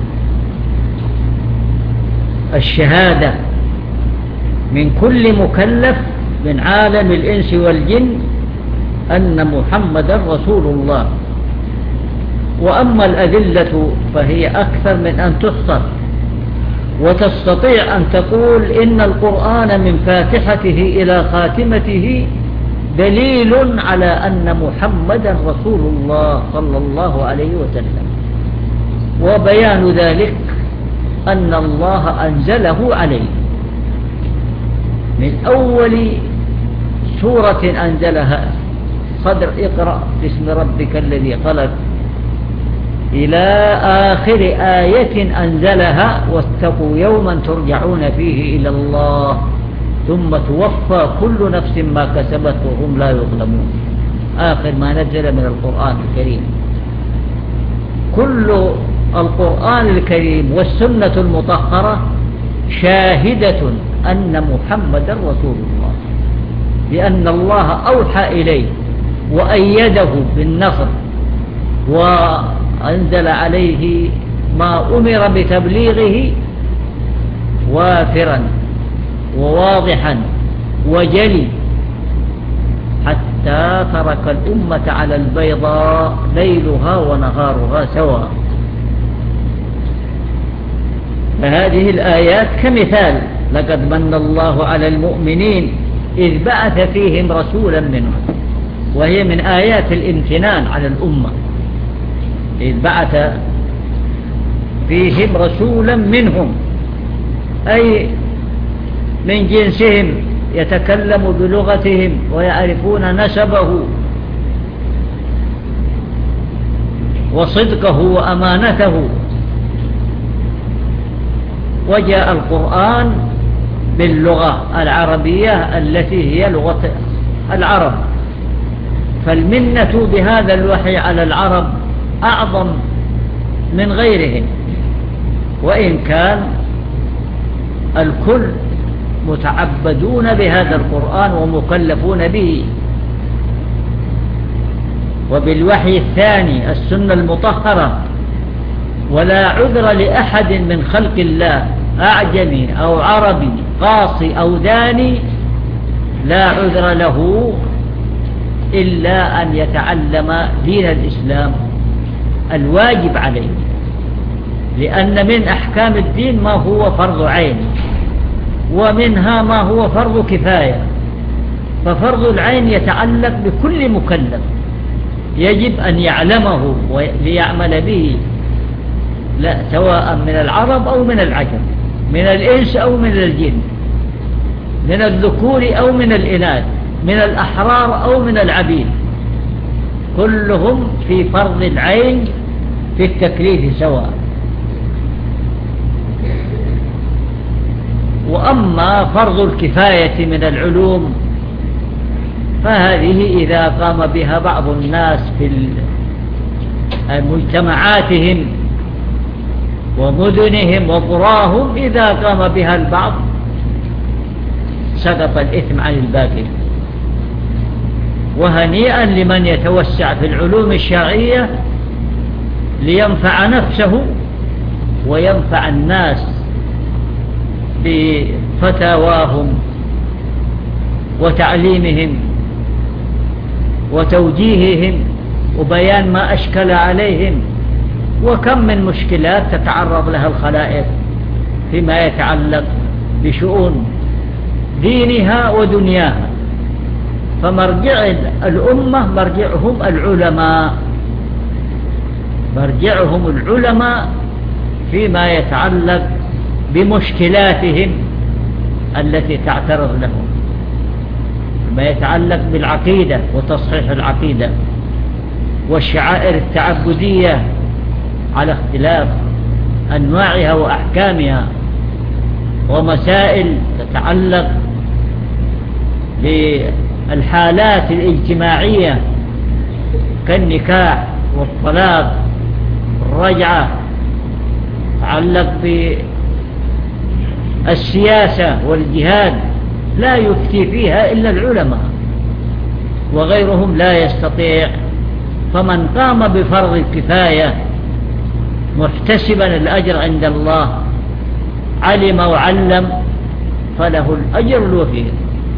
الشهادة من كل مكلف من عالم الإنس والجن أن محمدا رسول الله. وأما الأدلة فهي أكثر من أن تحصر، وتستطيع أن تقول إن القرآن من فاتحته إلى خاتمته دليل على أن محمدا رسول الله صلى الله عليه وسلم. وبيان ذلك أن الله أنزله عليه من أول سورة أنزلها، صدر اقرأ باسم ربك الذي خلق، إلى آخر آية أنزلها واتقوا يوما ترجعون فيه إلى الله ثم توفى كل نفس ما كسبت وهم لا يظلمون، آخر ما نزل من القرآن الكريم. كل القرآن الكريم والسنة المطهرة شاهدة أن محمدا رسول الله، لأن الله أوحى إليه وأيده بالنصر وأنزل عليه ما أمر بتبليغه وافرا وواضحا وجلي، حتى ترك الأمة على البيضاء ليلها ونهارها سواء. فهذه الآيات كمثال: لقد من الله على المؤمنين إذ بعث فيهم رسولا منهم، وهي من آيات الامتنان على الأمة، إذ بعث فيهم رسولا منهم أي من جنسهم يتكلم بلغتهم ويعرفون نسبه وصدقه وأمانته. وجاء القرآن باللغة العربية التي هي لغة العرب، فالمنة بهذا الوحي على العرب أعظم من غيرهم، وإن كان الكل متعبدون بهذا القرآن ومكلفون به. وبالوحي الثاني السنة المطهرة، ولا عذر لأحد من خلق الله أعجمي أو عربي قاصي أو داني، لا عذر له إلا أن يتعلم دين الإسلام الواجب عليه، لأن من أحكام الدين ما هو فرض عين، ومنها ما هو فرض كفاية. ففرض العين يتعلق بكل مكلف، يجب أن يعلمه ليعمل به، لا، سواء من العرب أو من العجم، من الإنس أو من الجن، من الذكور أو من الإناث، من الأحرار أو من العبيد، كلهم في فرض العين في التكليف سواء. وأما فرض الكفاية من العلوم فهذه إذا قام بها بعض الناس في مجتمعاتهم ومدنهم وقراهم، إذا قام بها البعض سقط الإثم عن الباقي. وهنيئا لمن يتوسع في العلوم الشرعية لينفع نفسه وينفع الناس بفتاواهم وتعليمهم وتوجيههم وبيان ما أشكل عليهم. وكم من مشكلات تتعرض لها الخلائق فيما يتعلق بشؤون دينها ودنياها، فمرجع الأمة مرجعهم العلماء فيما يتعلق بمشكلاتهم التي تعترض لهم، ما يتعلق بالعقيدة وتصحيح العقيدة والشعائر التعبدية على اختلاف أنواعها وأحكامها، ومسائل تتعلق بالحالات الاجتماعية كالنكاح والطلاق والرجعة، تتعلق بالسياسة والجهاد، لا يفتي فيها إلا العلماء وغيرهم لا يستطيع. فمن قام بفرض الكفاية محتسبا الأجر عند الله علم وعلم فله الأجر الوفير،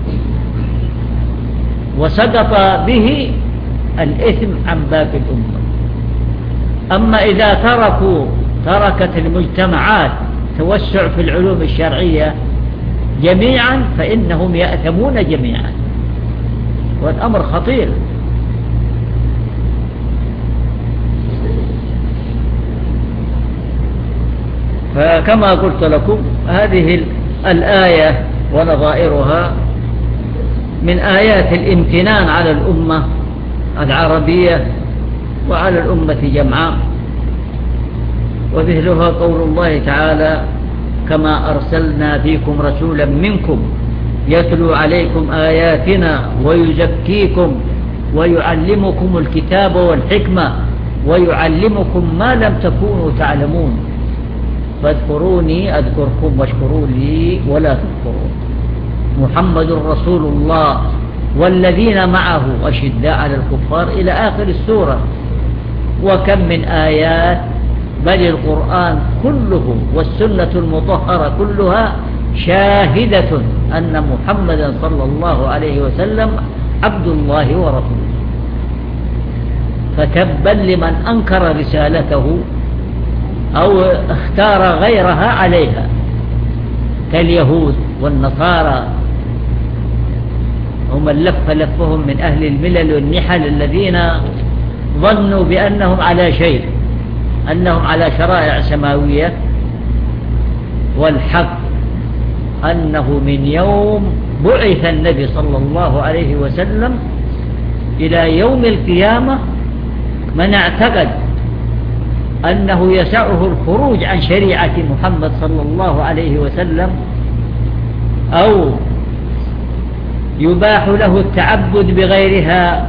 وسقط به الإثم عن باقي الأمة. أما إذا تركت المجتمعات توسع في العلوم الشرعية جميعا فإنهم يأثمون جميعا، والأمر خطير. فكما قلت لكم هذه الآية ونظائرها من آيات الامتنان على الأمة العربية وعلى الأمة جمعاء. ومثلها قول الله تعالى: كما أرسلنا فيكم رسولا منكم يتلو عليكم آياتنا ويزكيكم ويعلمكم الكتاب والحكمة ويعلمكم ما لم تكونوا تعلمون فاذكروني أذكركم واشكروا لي ولا تكفرون. محمد رسول الله والذين معه أشداء على الكفار إلى آخر السورة. وكم من آيات، بل القرآن كله والسنة المطهرة كلها شاهدة أن محمدا صلى الله عليه وسلم عبد الله ورسوله. فتبا لمن أنكر رسالته أو اختار غيرها عليها كاليهود والنصارى، هم لفهم من أهل الملل والنحل الذين ظنوا بأنهم على شيء، أنهم على شرائع سماوية، والحق أنه من يوم بعث النبي صلى الله عليه وسلم إلى يوم القيامة من اعتقد أنه يسعه الخروج عن شريعة محمد صلى الله عليه وسلم أو يباح له التعبد بغيرها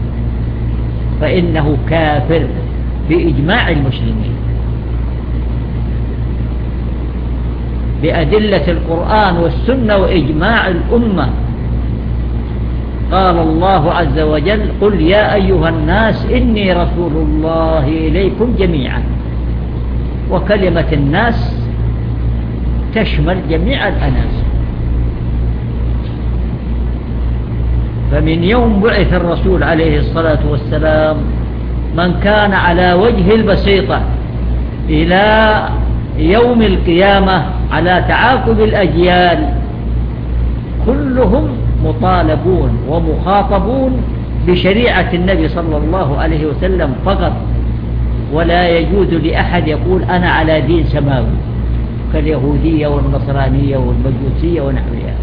فإنه كافر بإجماع المسلمين بأدلة القرآن والسنة وإجماع الأمة. قال الله عز وجل: قل يا أيها الناس إني رسول الله إليكم جميعا. وكلمة الناس تشمل جميع الأناس. فمن يوم بعث الرسول عليه الصلاة والسلام من كان على وجه البسيطة إلى يوم القيامة على تعاقب الأجيال كلهم مطالبون ومخاطبون بشريعة النبي صلى الله عليه وسلم فقط، ولا يجوز لأحد يقول أنا على دين سماوي كاليهودية والنصرانية والمجوسية ونحوها.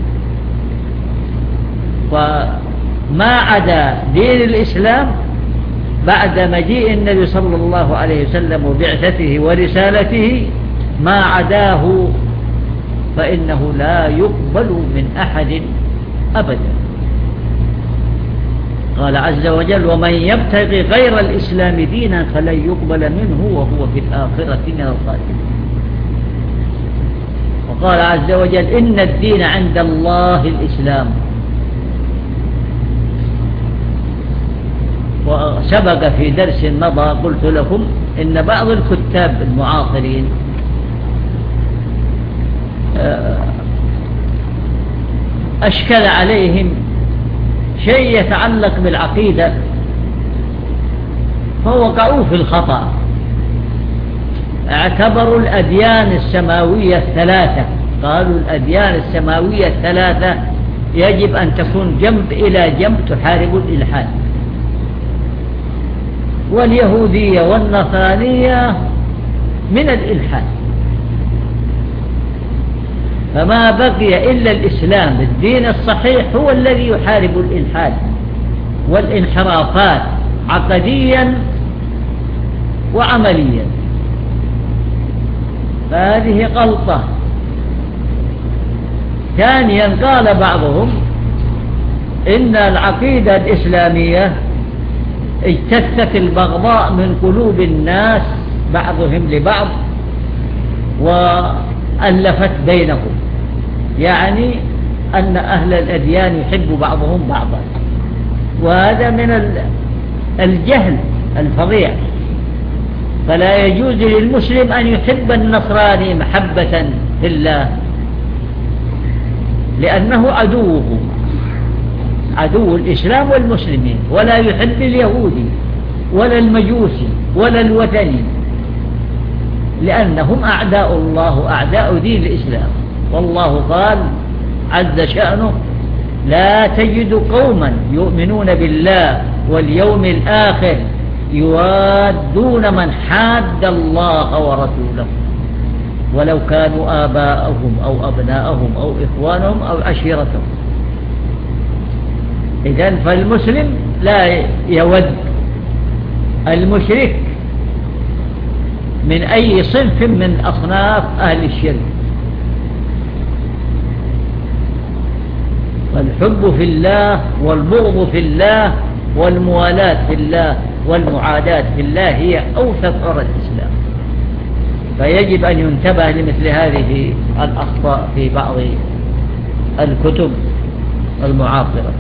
وما عدا دين الإسلام بعد مجيء النبي صلى الله عليه وسلم وبعثته ورسالته، ما عداه فإنه لا يقبل من أحد أبدا. قال عز وجل: ومن يبتغي غير الإسلام دينا فلن يقبل منه وهو في الآخرة من الخاسرين. وقال عز وجل: إن الدين عند الله الإسلام. وسبق في درس مضى قلت لكم إن بعض الكتاب المعاصرين أشكل عليهم شيء يتعلق بالعقيدة فوقعوا في الخطأ. اعتبروا الأديان السماوية الثلاثة، قالوا الأديان السماوية الثلاثة يجب أن تكون جنب إلى جنب تحارب الإلحاد، واليهودية والنصرانية من الإلحاد، فما بقي إلا الإسلام الدين الصحيح هو الذي يحارب الإلحاد والانحرافات عقديا وعمليا. فهذه غلطة. ثانيا قال بعضهم إن العقيدة الإسلامية اجتثت البغضاء من قلوب الناس بعضهم لبعض وألفت بينهم، يعني أن أهل الأديان يحب بعضهم بعضا، وهذا من الجهل الفظيع. فلا يجوز للمسلم أن يحب النصراني محبة في الله، لأنه عدو الإسلام والمسلمين، ولا يحب اليهودي ولا المجوسي ولا الوثني، لأنهم أعداء الله أعداء دين الإسلام. والله قال عز شأنه: لا تجد قوما يؤمنون بالله واليوم الآخر يوادون من حاد الله ورسوله ولو كانوا آباءهم أو أبناءهم أو إخوانهم أو عشيرتهم. إذن فالمسلم لا يود المشرك من أي صنف من أصناف أهل الشرك. والحب في الله والبغض في الله والموالاة في الله والمعاداة في الله هي أوثق عرى الإسلام. فيجب أن ينتبه لمثل هذه الأخطاء في بعض الكتب المعاصرة.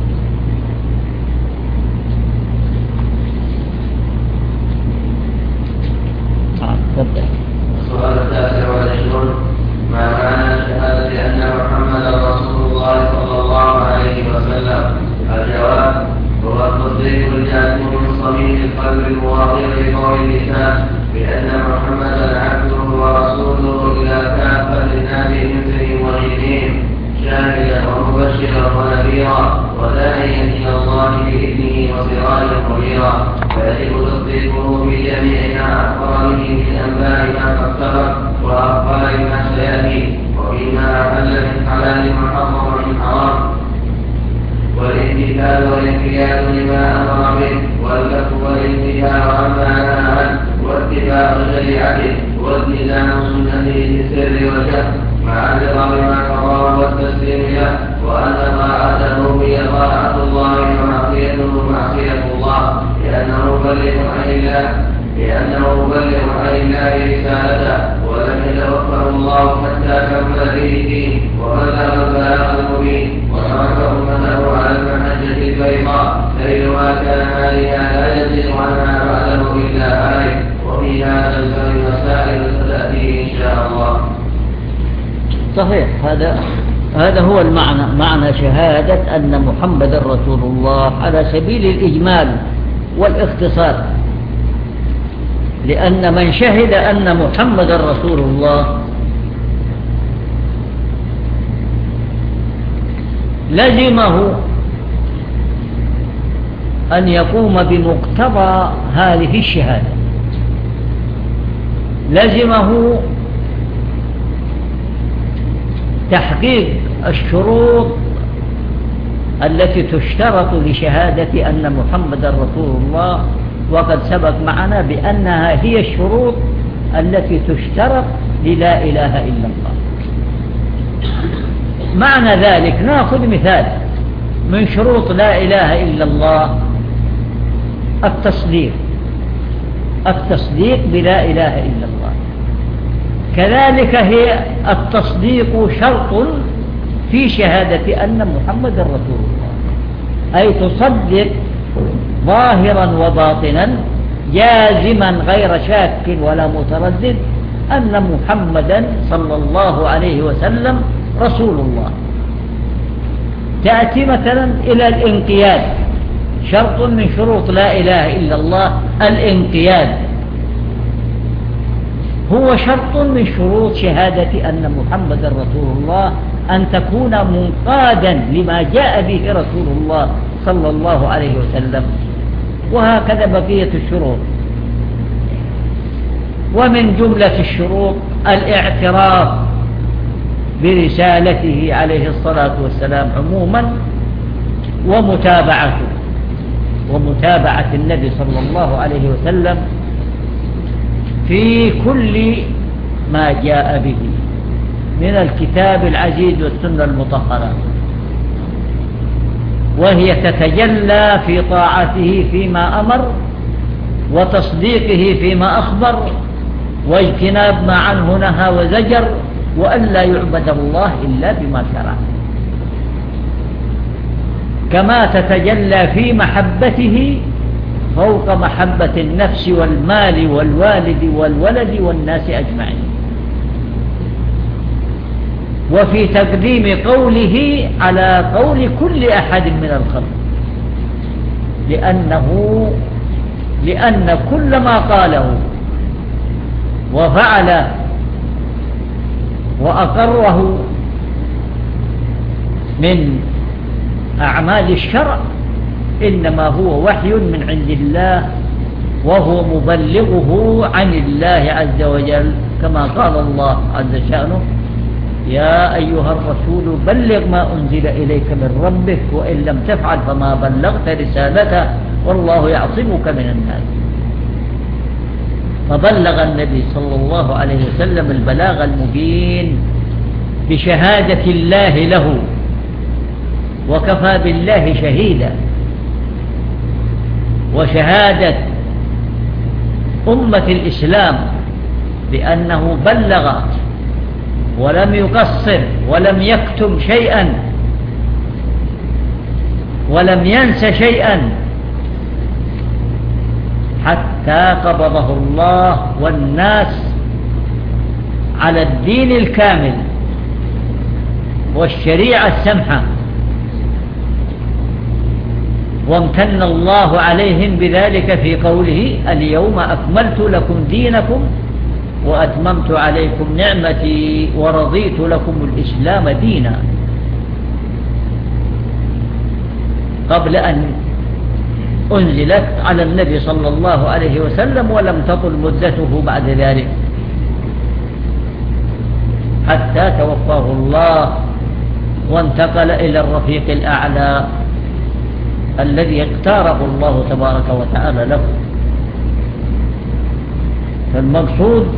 السؤال 29: ما معنى شهادة أن محمدا رسول الله صلى الله عليه وسلم؟ الجواب: هو التصديق الجازم من صميم القلب المواطن لقول اللسان بأن محمدا عبده ورسوله إلى كافة الناس مثلهم وغيرهم، شاهدا ومبشرا ونذيرا وداعيا إلى الله بإذنه وسراجا منيرا، فيجب تصديقه في جميع ما أخبر به من أنباء ما قد سبق وأخبار ما سيأتي، وفيما أحل من حلال وحرم من حرام، والامتثال والانقياد لما أمر به، والكف والانتهاء عما نهى عنه، واتباع شريعته والتزام سنته في السر والجهر، مع الرضا بما قضاه والتسليم له، وأن طاعته هي طاعة الله ومعصيته معصية الله، لأنه مبلغ عن الله رسالته، ولم يتوفه الله حتى كمل به الدين وبلغ البلاغ المبين، وترك أمته على المحجة البيضاء ليلها كنهارها لا يزيغ عنها بعده إلا هالك. وفي هذا الباب مسائل ستأتي إن شاء الله. صحيح. هذا هو المعنى، معنى شهادة أن محمد رسول الله على سبيل الإجمال والاختصار، لأن من شهد أن محمد رسول الله أن يقوم بمقتضى هذه الشهادة لزمه تحقيق الشروط التي تشترط لشهادة أن محمدا رسول الله، وقد سبق معنا بأنها هي الشروط التي تشترط للا إله إلا الله. معنى ذلك نأخذ مثال من شروط لا إله إلا الله: التصديق بلا إله إلا الله. كذلك هي التصديق شرط في شهادة أن محمد رسول الله، أي تصدق ظاهرا وباطنا جازما غير شاك ولا متردد أن محمدا صلى الله عليه وسلم رسول الله. تأتي مثلا إلى الانقياد، شرط من شروط لا إله إلا الله الانقياد، هو شرط من شروط شهادة أن محمد رسول الله أن تكون منقادا لما جاء به رسول الله صلى الله عليه وسلم. وهكذا بقية الشروط. ومن جملة الشروط الاعتراف برسالته عليه الصلاة والسلام عموما، ومتابعة النبي صلى الله عليه وسلم في كل ما جاء به من الكتاب العزيز والسنة المطهرة، وهي تتجلى في طاعته فيما أمر، وتصديقه فيما أخبر، واجتناب ما عنه نهى وزجر، وأن لا يعبد الله إلا بما شرع. كما تتجلى في محبته فوق محبة النفس والمال والوالد والولد والناس أجمعين، وفي تقديم قوله على قول كل أحد من الخلق، لأن كل ما قاله وفعله وأقره من أعمال الشرع إنما هو وحي من عند الله، وهو مبلغه عن الله عز وجل، كما قال الله عز شأنه: يا أيها الرسول بلغ ما أنزل إليك من ربك وإن لم تفعل فما بلغت رسالته والله يعصمك من الناس. فبلغ النبي صلى الله عليه وسلم البلاغ المبين بشهادة الله له، وكفى بالله شهيدا. وشهادة أمة الإسلام بأنه بلغ ولم يقصر ولم يكتم شيئا ولم ينس شيئا حتى قبضه الله والناس على الدين الكامل والشريعة السمحة، وامتن الله عليهم بذلك في قوله: اليوم أكملت لكم دينكم وأتممت عليكم نعمتي ورضيت لكم الإسلام دينا، قبل أن أنزلت على النبي صلى الله عليه وسلم، ولم تطل مدته بعد ذلك حتى توفاه الله وانتقل إلى الرفيق الأعلى الذي اختاره الله تبارك وتعالى له. فالمقصود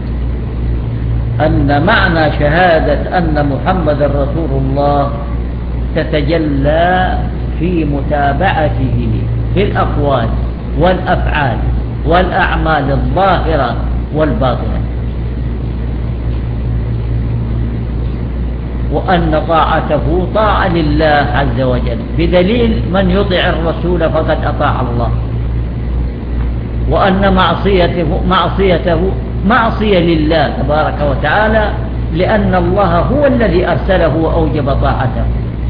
أن معنى شهادة أن محمد رسول الله تتجلى في متابعته في الأقوال والأفعال والأعمال الظاهرة والباطنة، وأن طاعته طاعة لله عز وجل، بدليل: من يطع الرسول فقد أطاع الله، وأن معصيته معصية لله تبارك وتعالى، لأن الله هو الذي أرسله وأوجب طاعته،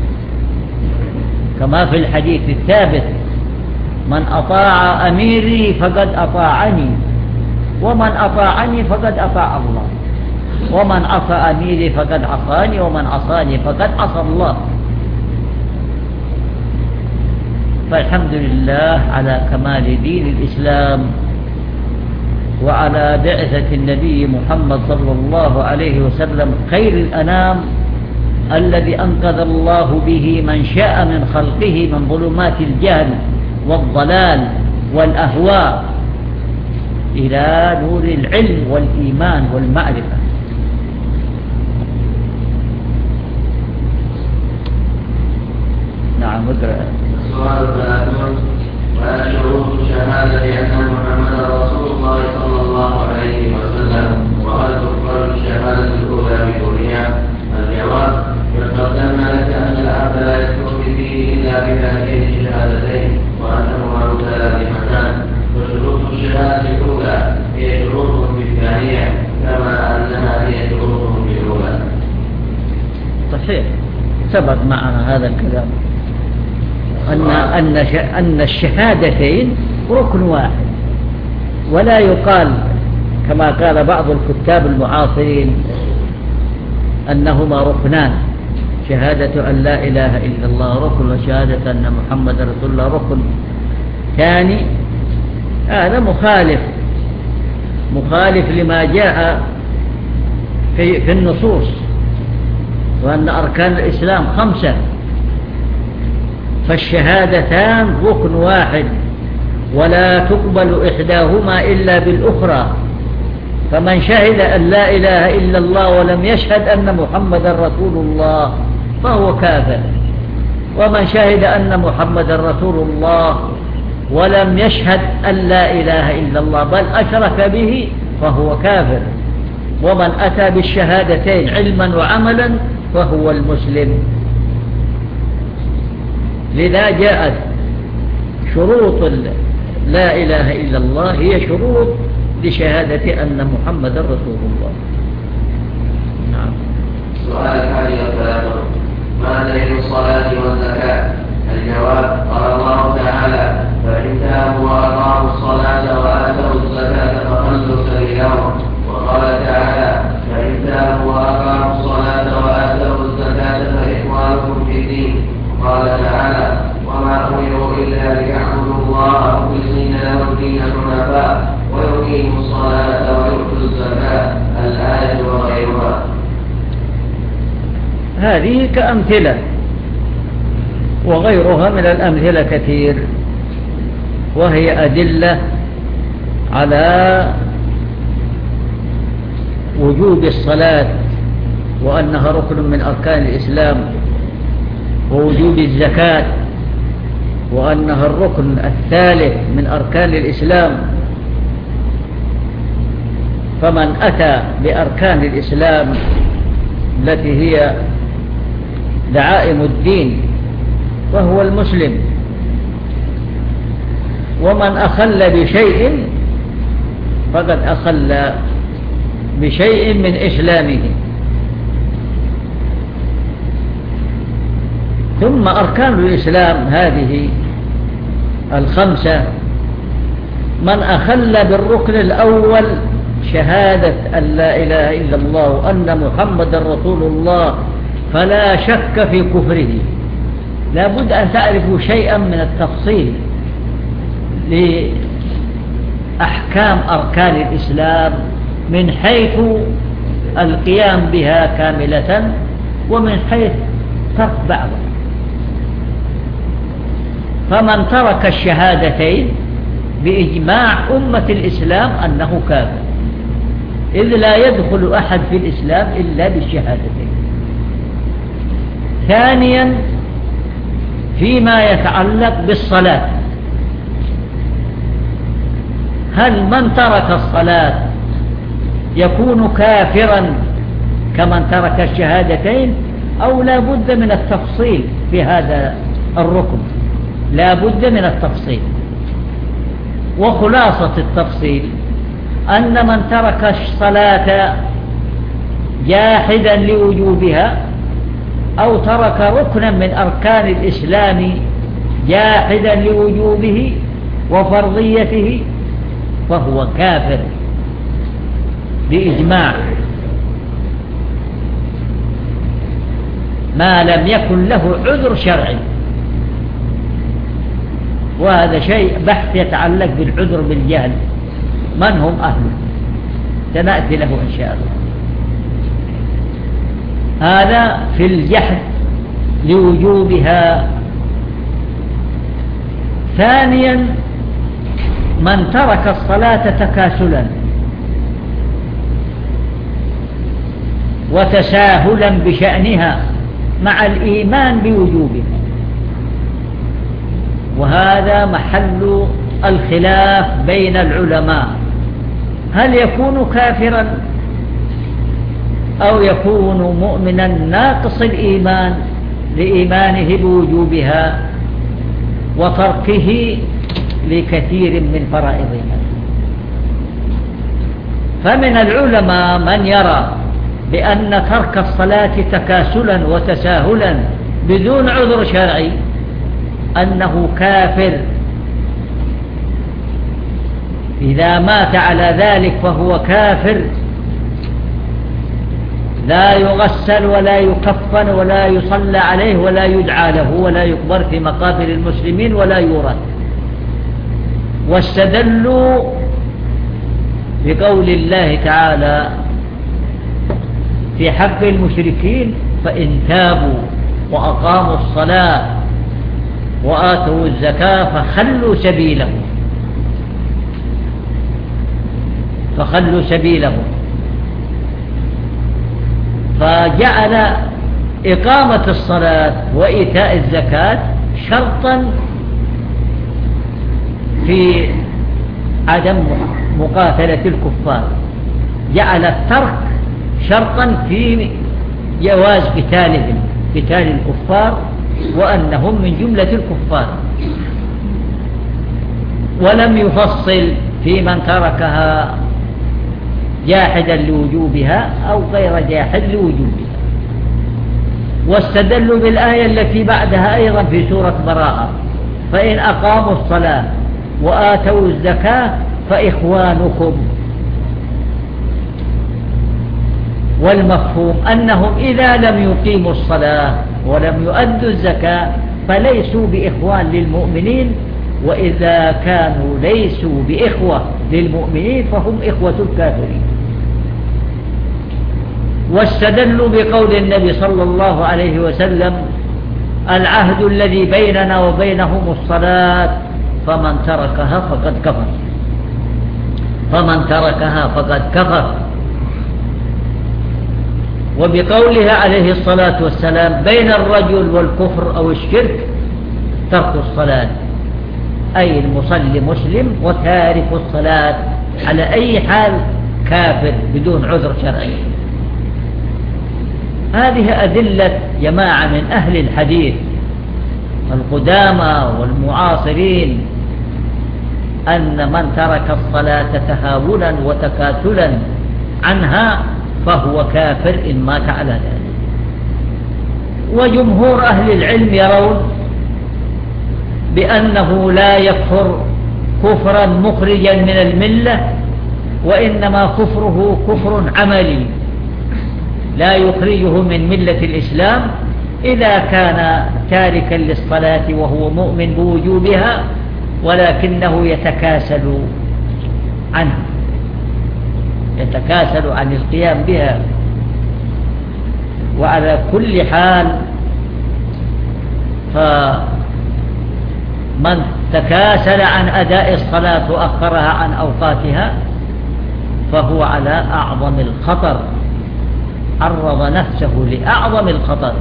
كما في الحديث الثابت: من أطاع أميري فقد أطاعني، ومن أطاعني فقد أطاع الله، ومن عصى أميري فقد عصاني، ومن عصاني فقد عصى الله. فالحمد لله على كمال دين الإسلام وعلى بعثة النبي محمد صلى الله عليه وسلم خير الأنام الذي أنقذ الله به من شاء من خلقه من ظلمات الجهل والضلال والأهواء إلى نور العلم والإيمان والمعرفة. نعم. السؤال 30: ما شروط شهادة أن محمدا رسول الله صلى الله عليه وسلم، وهل تقبل الشهادة الأولى بدونها؟ الجواب: قدمنا لك أن العبد لا يكفر به إلا بهاتين الشهادتين وأنهما متلازمتان، وشروط الشهادة الأولى هي شروط بالثانية كما أنها هي شروط بالأولى. صحيح، سبق معنا هذا الكلام أن الشهادتين ركن واحد، ولا يقال كما قال بعض الكتاب المعاصرين أنهما ركنان، شهادة أن لا إله إلا الله ركن، وشهادة أن محمد رسول الله ركن ثاني. هذا مخالف لما جاء في النصوص، وأن أركان الإسلام 5، فالشهادتان ركن واحد ولا تقبل إحداهما إلا بالأخرى. فمن شهد أن لا إله إلا الله ولم يشهد أن محمد رسول الله فهو كافر، ومن شهد أن محمد رسول الله ولم يشهد أن لا إله إلا الله بل أشرك به فهو كافر، ومن أتى بالشهادتين علما وعملا فهو المسلم. لذا جاءت شروط لا إله إلا الله هي شروط لشهادة أن محمد رسول الله. نعم. سؤال 31: ما دليل الصلاة والزكاة؟ الجواب: قال الله تعالى: فإن تابوا وأقاموا الصلاة وآتوا الزكاة فخلوا سبيلهم. وقال تعالى: فإن تابوا وأقاموا الصلاة وآتوا الزكاة فإخوانكم في الدين. وقال تعالى: وما أمروا إلا ليعبدوا الله مخلصين له الدين حنفاء ويقيموا الصلاة ويؤتوا الزكاة. الآية وغيرها. هذه كأمثلة، وغيرها من الأمثلة كثير، وهي أدلة على وجوب الصلاة وأنها ركن من أركان الإسلام، ووجوب الزكاة وأنها الركن الثالث من أركان الإسلام. فمن أتى بأركان الإسلام التي هي دعائم الدين فهو المسلم، ومن أخل بشيء فقد أخل بشيء من إسلامه. ثم أركان الإسلام هذه 5، من أخل بالركن الأول شهادة أن لا إله إلا الله وأن محمد رسول الله فلا شك في كفره. لا بد أن تعرفوا شيئا من التفصيل لأحكام أركان الإسلام من حيث القيام بها كاملة ومن حيث ترك بعضها. فمن ترك الشهادتين بإجماع أمة الإسلام أنه كافر، إذ لا يدخل أحد في الإسلام إلا بالشهادتين. ثانيا، فيما يتعلق بالصلاة، هل من ترك الصلاة يكون كافرا كمن ترك الشهادتين، أو لا بد من التفصيل في هذا الركن؟ لا بد من التفصيل. وخلاصة التفصيل أن من ترك الصلاة جاحدا لوجوبها أو ترك ركنا من أركان الإسلام جاحدا لوجوبه وفرضيته فهو كافر بإجماع، ما لم يكن له عذر شرعي. وهذا شيء بحث يتعلق بالعذر بالجهل، من هم أهله سنأتي له إن شاء الله. هذا في الجحد لوجوبها. ثانيا من ترك الصلاة تكاسلا وتساهلا بشأنها مع الإيمان بوجوبها، وهذا محل الخلاف بين العلماء، هل يكون كافرا أو يكون مؤمنا ناقص الإيمان لإيمانه بوجوبها وتركه لكثير من فرائضها. فمن العلماء من يرى بأن ترك الصلاة تكاسلا وتساهلا بدون عذر شرعي أنه كافر، إذا مات على ذلك فهو كافر، لا يغسل ولا يكفن ولا يصلى عليه ولا يدعى له ولا يقبر في مقابر المسلمين ولا يورث. واستدلوا بقول الله تعالى في حق المشركين: فإن تابوا وأقاموا الصلاة وآتوا الزكاة فخلوا سبيلهم. فجعل إقامة الصلاة وإيتاء الزكاة شرطا في عدم مقاتلة الكفار، جعل الترك شرطا في جواز قتال الكفار وأنهم من جملة الكفار، ولم يفصل في من تركها جاحدا لوجوبها أو غير جاحد لوجوبها. واستدلوا بالآية التي بعدها أيضا في سورة براءة: فإن أقاموا الصلاة وآتوا الزكاة فإخوانكم. والمفهوم أنهم إذا لم يقيموا الصلاة ولم يؤدوا الزكاة فليسوا بإخوان للمؤمنين، وإذا كانوا ليسوا بإخوة للمؤمنين فهم إخوة الكافرين. واستدلوا بقول النبي صلى الله عليه وسلم: العهد الذي بيننا وبينهم الصلاة فمن تركها فقد كفر. وبقولها عليه الصلاة والسلام: بين الرجل والكفر أو الشرك ترك الصلاة، أي المصلي مسلم وتارك الصلاة على أي حال كافر بدون عذر شرعي. هذه أدلة جماعة من أهل الحديث القدامى والمعاصرين أن من ترك الصلاة تهاونا وتكاسلا عنها فهو كافر إن مات على ذلك. وجمهور أهل العلم يرون بأنه لا يكفر كفرا مخرجا من الملة، وإنما كفره كفر عملي لا يخرجه من ملة الإسلام إذا كان تاركا للصلاة وهو مؤمن بوجوبها ولكنه يتكاسل عن القيام بها. وعلى كل حال فمن تكاسل عن أداء الصلاة وأخرها عن أوقاتها فهو على أعظم الخطر، عرض نفسه لأعظم الخطر،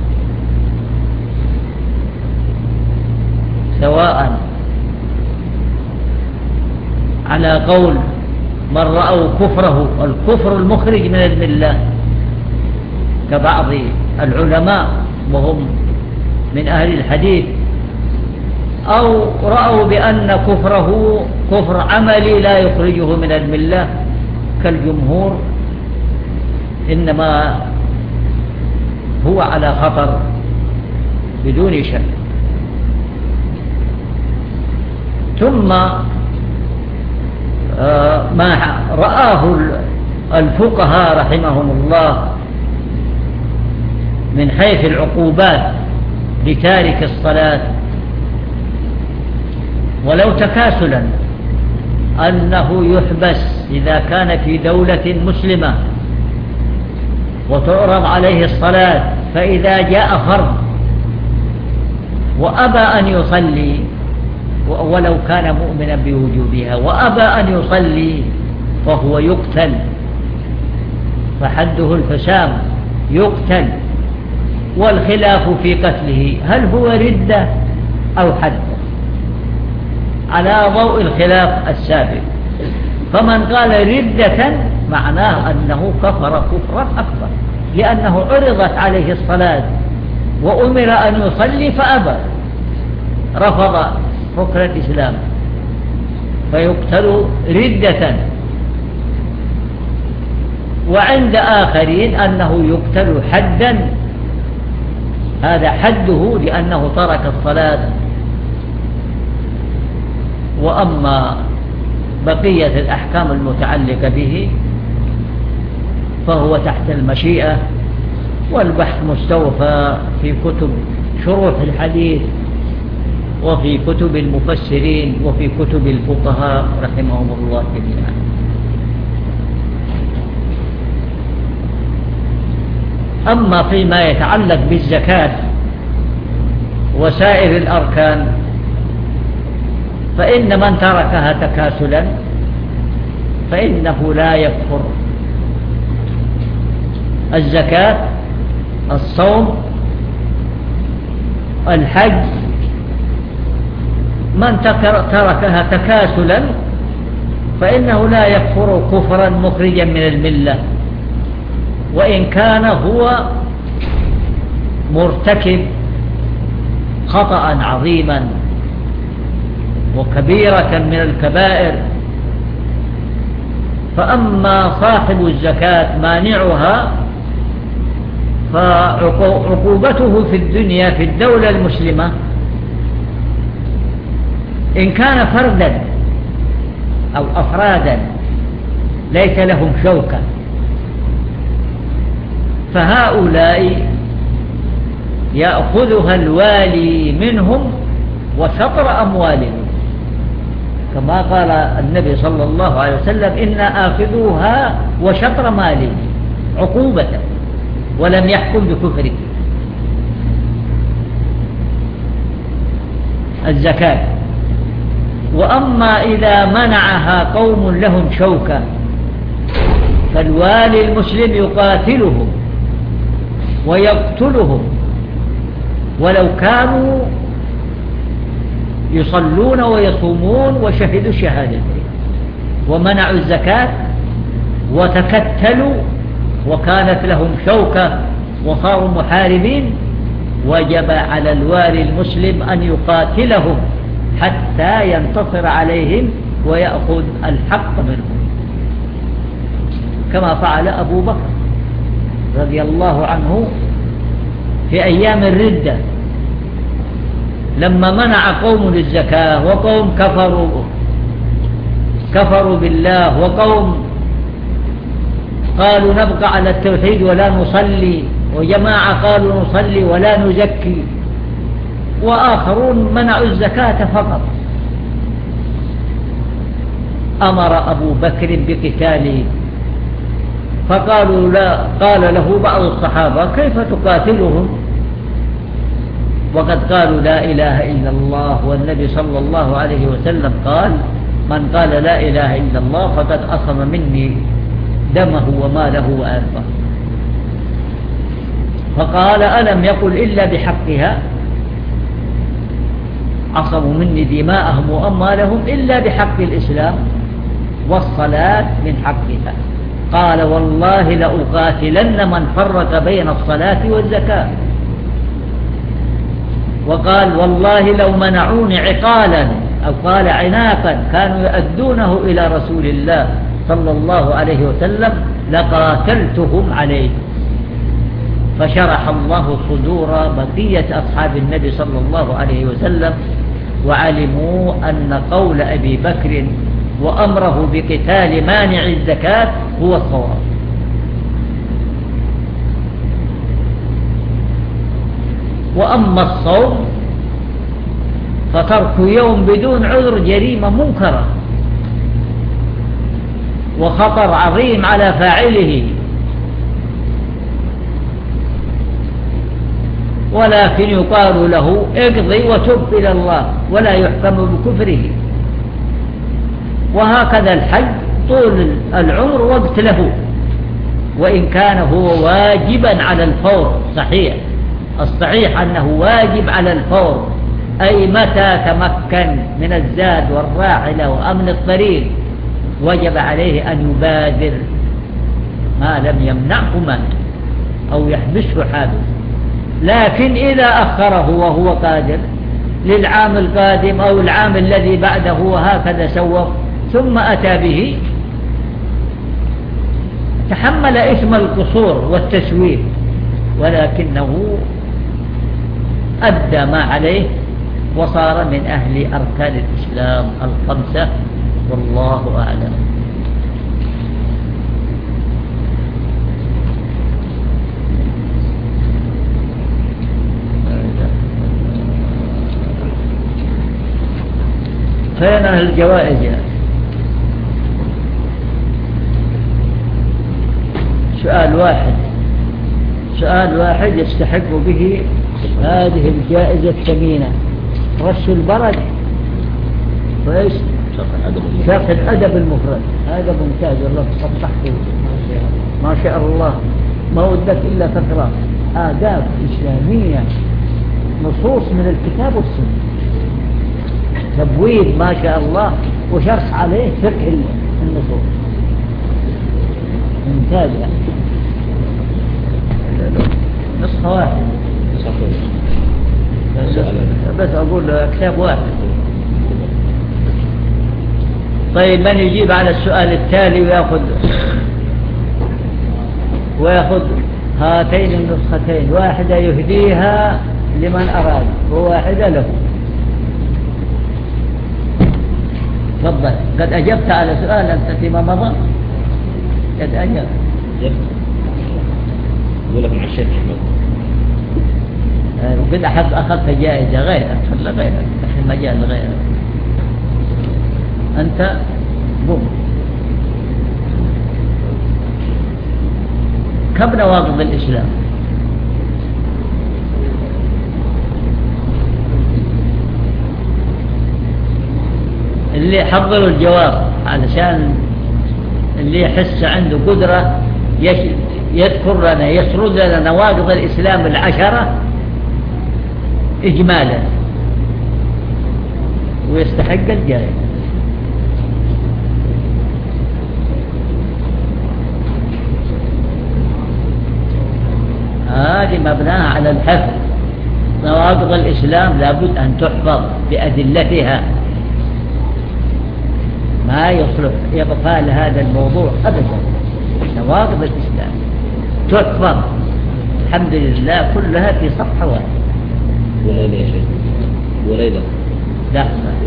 سواء على قول من رأوا كفره الكفر المخرج من الملة كبعض العلماء وهم من أهل الحديث، أو رأوا بأن كفره كفر عملي لا يخرجه من الملة كالجمهور، إنما هو على خطر بدون شك. ثم ما رآه الفقهاء رحمهم الله من حيث العقوبات لتارك الصلاة ولو تكاسلا أنه يحبس إذا كان في دولة مسلمة وتعرض عليه الصلاة، فإذا جاء فرض وأبى أن يصلي ولو كان مؤمنا بوجوبها وأبى أن يصلي فهو يقتل، فحده الفسام يقتل. والخلاف في قتله هل هو ردة أو حد على ضوء الخلاف السابق. فمن قال ردة معناه أنه كفر كفرا أكبر، لأنه عرضت عليه الصلاة وأمر أن يصلي فأبى، رفض ركن الإسلام فيقتل ردة. وعند آخرين أنه يقتل حدا، هذا حده لأنه ترك الصلاة. وأما بقية الأحكام المتعلقة به فهو تحت المشيئة، والبحث مستوفى في كتب شروح الحديث وفي كتب المفسرين وفي كتب الفقهاء رحمهم الله جميعا. أما فيما يتعلق بالزكاة وسائر الأركان فإن من تركها تكاسلا فإنه لا يكفر. الزكاة، الصوم، الحج، من تركها تكاسلا فإنه لا يكفر كفرا مخرجا من الملة، وإن كان هو مرتكب خطأ عظيما وكبيرة من الكبائر. فأما صاحب الزكاة مانعها فعقوبته في الدنيا في الدولة المسلمة إن كان فردا أو أفرادا ليس لهم شوكة فهؤلاء يأخذها الوالي منهم وشطر أموالهم، كما قال النبي صلى الله عليه وسلم إنا آخذوها وشطر مالي عقوبة، ولم يحكم بكفره. الزكاة. وأما إذا منعها قوم لهم شوكة فالوالي المسلم يقاتلهم ويقتلهم ولو كانوا يصلون ويصومون وشهدوا الشهادتين ومنعوا الزكاة وتكتلوا وكانت لهم شوكة وصاروا محاربين، وجب على الوالي المسلم أن يقاتلهم حتى ينتصر عليهم ويأخذ الحق منهم، كما فعل أبو بكر رضي الله عنه في أيام الردة لما منع قوم للزكاة وقوم كفروا بالله وقوم قالوا نبقى على التوحيد ولا نصلي، وجماعة قالوا نصلي ولا نزكي، وآخرون منعوا الزكاة فقط. أمر أبو بكر بقتاله فقالوا لا، قال له بعض الصحابة كيف تقاتلهم وقد قالوا لا إله إلا الله، والنبي صلى الله عليه وسلم قال من قال لا إله إلا الله فقد أصم مني دمه وماله وأرضه. فقال ألم يقل إلا بحقها، عصموا مني دماءهم وأموالهم إلا بحق الإسلام والصلاة من حقها. قال والله لأقاتلن من فرق بين الصلاة والزكاة. وقال والله لو منعوني عقالا أو قال عناقا كانوا يؤدونه إلى رسول الله صلى الله عليه وسلم لقاتلتهم عليه. فشرح الله صدور بقية أصحاب النبي صلى الله عليه وسلم وعلموا أن قول أبي بكر وأمره بقتال مانع الزكاة هو الصواب. وأما الصوم فترك يوم بدون عذر جريمة منكرة وخطر عظيم على فاعله، ولكن يقال له اقضي وتب إلى الله ولا يحكم بكفره. وهكذا الحج طول العمر وقت له، وإن كان هو واجبا على الفور. صحيح، الصحيح أنه واجب على الفور، أي متى تمكن من الزاد والراحلة وأمن الطريق وجب عليه أن يبادر، ما لم يمنعه مانع أو يحبسه حابس. لكن إذا أخره وهو قادر للعام القادم أو العام الذي بعده وهكذا سوف ثم أتى به، تحمل إثم القصور والتسويف، ولكنه أدى ما عليه وصار من أهل أركان الإسلام الخمسة، والله أعلم. فين الجوائز يعني؟ سؤال واحد يستحق به هذه الجائزة الثمينة، رش البرد وإيش؟ شرح الأدب المفرد. هذا ممتاز والله، صححته ما شاء الله، ما ودك إلا تقرأ آداب إسلامية، نصوص من الكتاب والسنة، تبويب ما شاء الله، وشرح عليه فقه النصوص، ممتاز يعني. نصف واحد بس أقول كتاب واحد. طيب، من يجيب على السؤال التالي ويأخذ هاتين النسختين، واحدة يهديها لمن أراد وواحدة له. تفضل. قد أجبت على سؤال أنت فيما مضى، قد أجبت. يقول لك مع الشيخ أحمد وقد أخذت جائزة غيرك، خلى غيرك في المجال غيرك. أنت بوم. كم نواقض الإسلام؟ اللي حضروا الجواب علشان اللي يحس عنده قدرة يذكر لنا، يسرد لنا نواقض الإسلام العشرة إجمالا ويستحق الجائزة. هذه مبناها على الحفظ. نواقض الإسلام لابد أن تحفظ بأدلتها، ما يصلح إغفال هذا الموضوع أبدا. نواقض الإسلام تحفظ الحمد لله كلها في صفحة واحدة. وليلة يا شيخ، وليلة لا.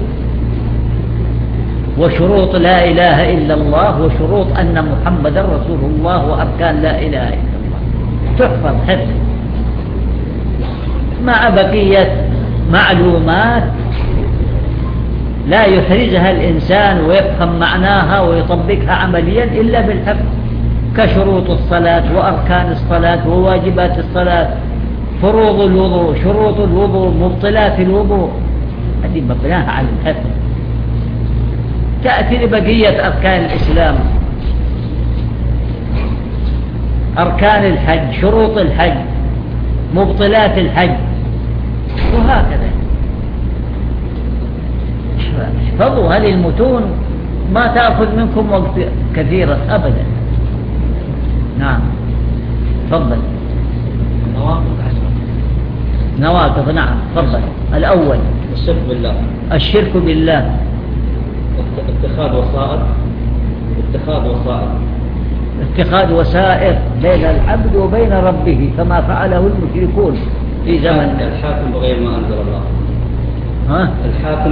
وشروط لا إله إلا الله وشروط أن محمد رسول الله وأركان لا إله إلا الله تحفظ حفظ مع بقية معلومات لا يحرزها الإنسان ويفهم معناها ويطبقها عمليا إلا بالحفظ، كشروط الصلاة وأركان الصلاة وواجبات الصلاة، فروض الوضوء، شروط الوضوء، مبطلات الوضوء، هذه مبناها على الحفظ. تأتي لبقية أركان الإسلام، أركان الحج، شروط الحج، مبطلات الحج، وهكذا. احفظوا هذه المتون، ما تأخذ منكم وقت كثيرا أبدا. نعم، تفضل. نواقض نعم، تفضل. الأول الشرك بالله. الشرك بالله. اتخاذ وسائط بين العبد وبين ربه كما فعله المشركون في زمن. الحاكم بغير ما أنزل الله. الحكم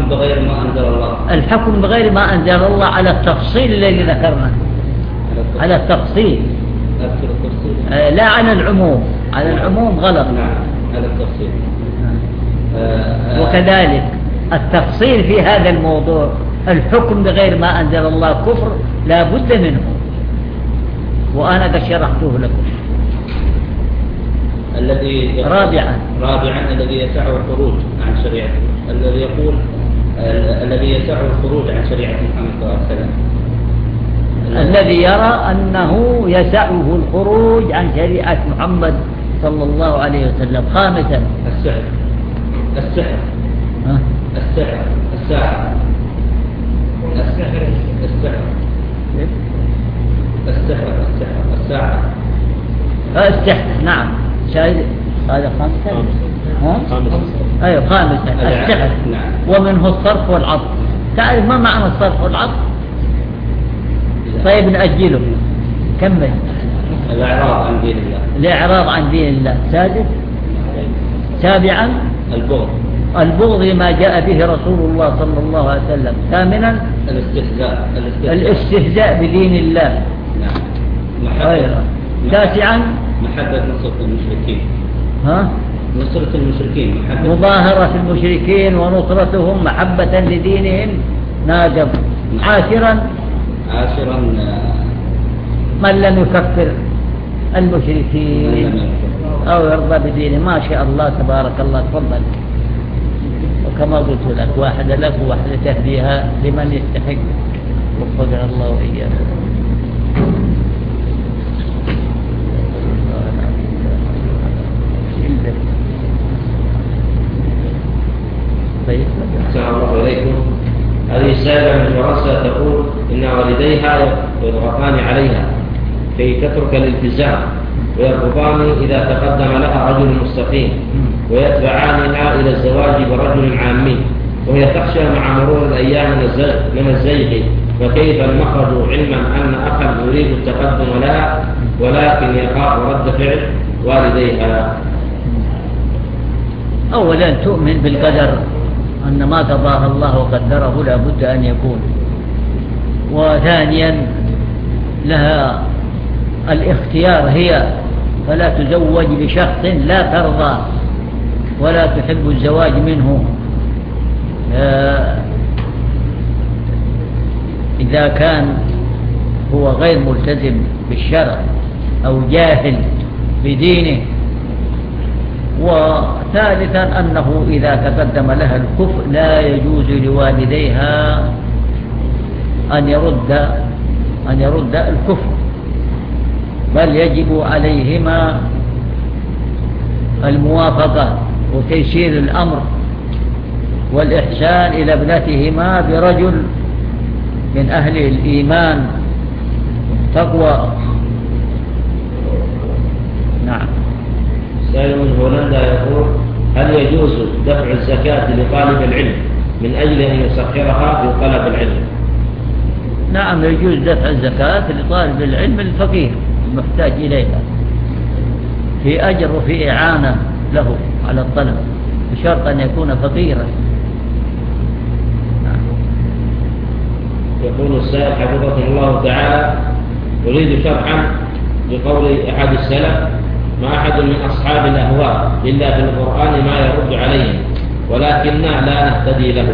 بغير ما أنزل الله على التفصيل الذي ذكرنا، على التفصيل لا على العموم. على العموم غلط. نعم، على التفصيل. وكذلك التفصيل في هذا الموضوع، الحكم بغير ما أنزل الله كفر لا بد منه، وأنا قد شرحته لكم. رابعا الذي يسعه الخروج عن شريعته، الذي يقول الذي يسعه الخروج عن شريعة محمد صلى الله عليه وسلم، الذي يرى أنه يسعه الخروج عن شريعة محمد صلى الله عليه وسلم. خامسا السحر. نعم، هذا خامسا. أيوة خامسا السحر، ومنه الصرف والعطف. تعرف ما معنى الصرف والعطف؟ طيب نأجله، كمل. الإعراض عن دين الله. سابعا البغض ما جاء به رسول الله صلى الله عليه وسلم. ثامنا الاستهزاء بدين الله. تاسعا محبة نصرة المشركين. نصرة المشركين، مظاهرة المشركين ونصرتهم محبة لدينهم. ناجم. عاشرا من لم يكفر المشركين أو يرضى بدينه. ما شاء الله تبارك الله. تفضل. وكما قلت لك، واحدة لك وواحدة تهديها لمن يستحق. وفقنا الله وإياكم. السلام عليكم. هذه السائلة من فرنسا تقول إن والديها يضغطان عليها كي تترك الالتزام، ويرفضان إذا تقدم لها رجل مستقيم، ويتبعانها إلى الزواج برجل عامي، وهي تخشى مع مرور الأيام من الزيغ، فكيف المخرج علما أن أخا يريد التقدم لها ولكن يخاف رد فعل والديها؟ أولا تؤمن بالقدر، أن ما قضاه الله وقدره لا بد أن يكون. وثانيا لها الاختيار هي، فلا تزوج بشخص لا ترضى ولا تحب الزواج منه إذا كان هو غير ملتزم بالشرع أو جاهل بدينه. وثالثا أنه إذا تقدم لها الكفر لا يجوز لوالديها أن يرد الكفر، بل يجب عليهما الموافقة وتيسير الأمر والإحسان إلى ابنتهما برجل من أهل الإيمان والتقوى. نعم. سائل من هولندا يقول: هل يجوز دفع الزكاة لطالب العلم من أجل أن يسخرها في طلب العلم؟ نعم، يجوز دفع الزكاة لطالب العلم الفقير المحتاج إليها، في أجر وفي إعانة له على الطلب، بشرط أن يكون فقيرا. يقول السائل حفظه الله تعالى: أريد شرحا لقول أحد السلف: ما أحد من أصحاب الأهواء إلا في القرآن ما يرد عليهم، ولكننا لا نهتدي له.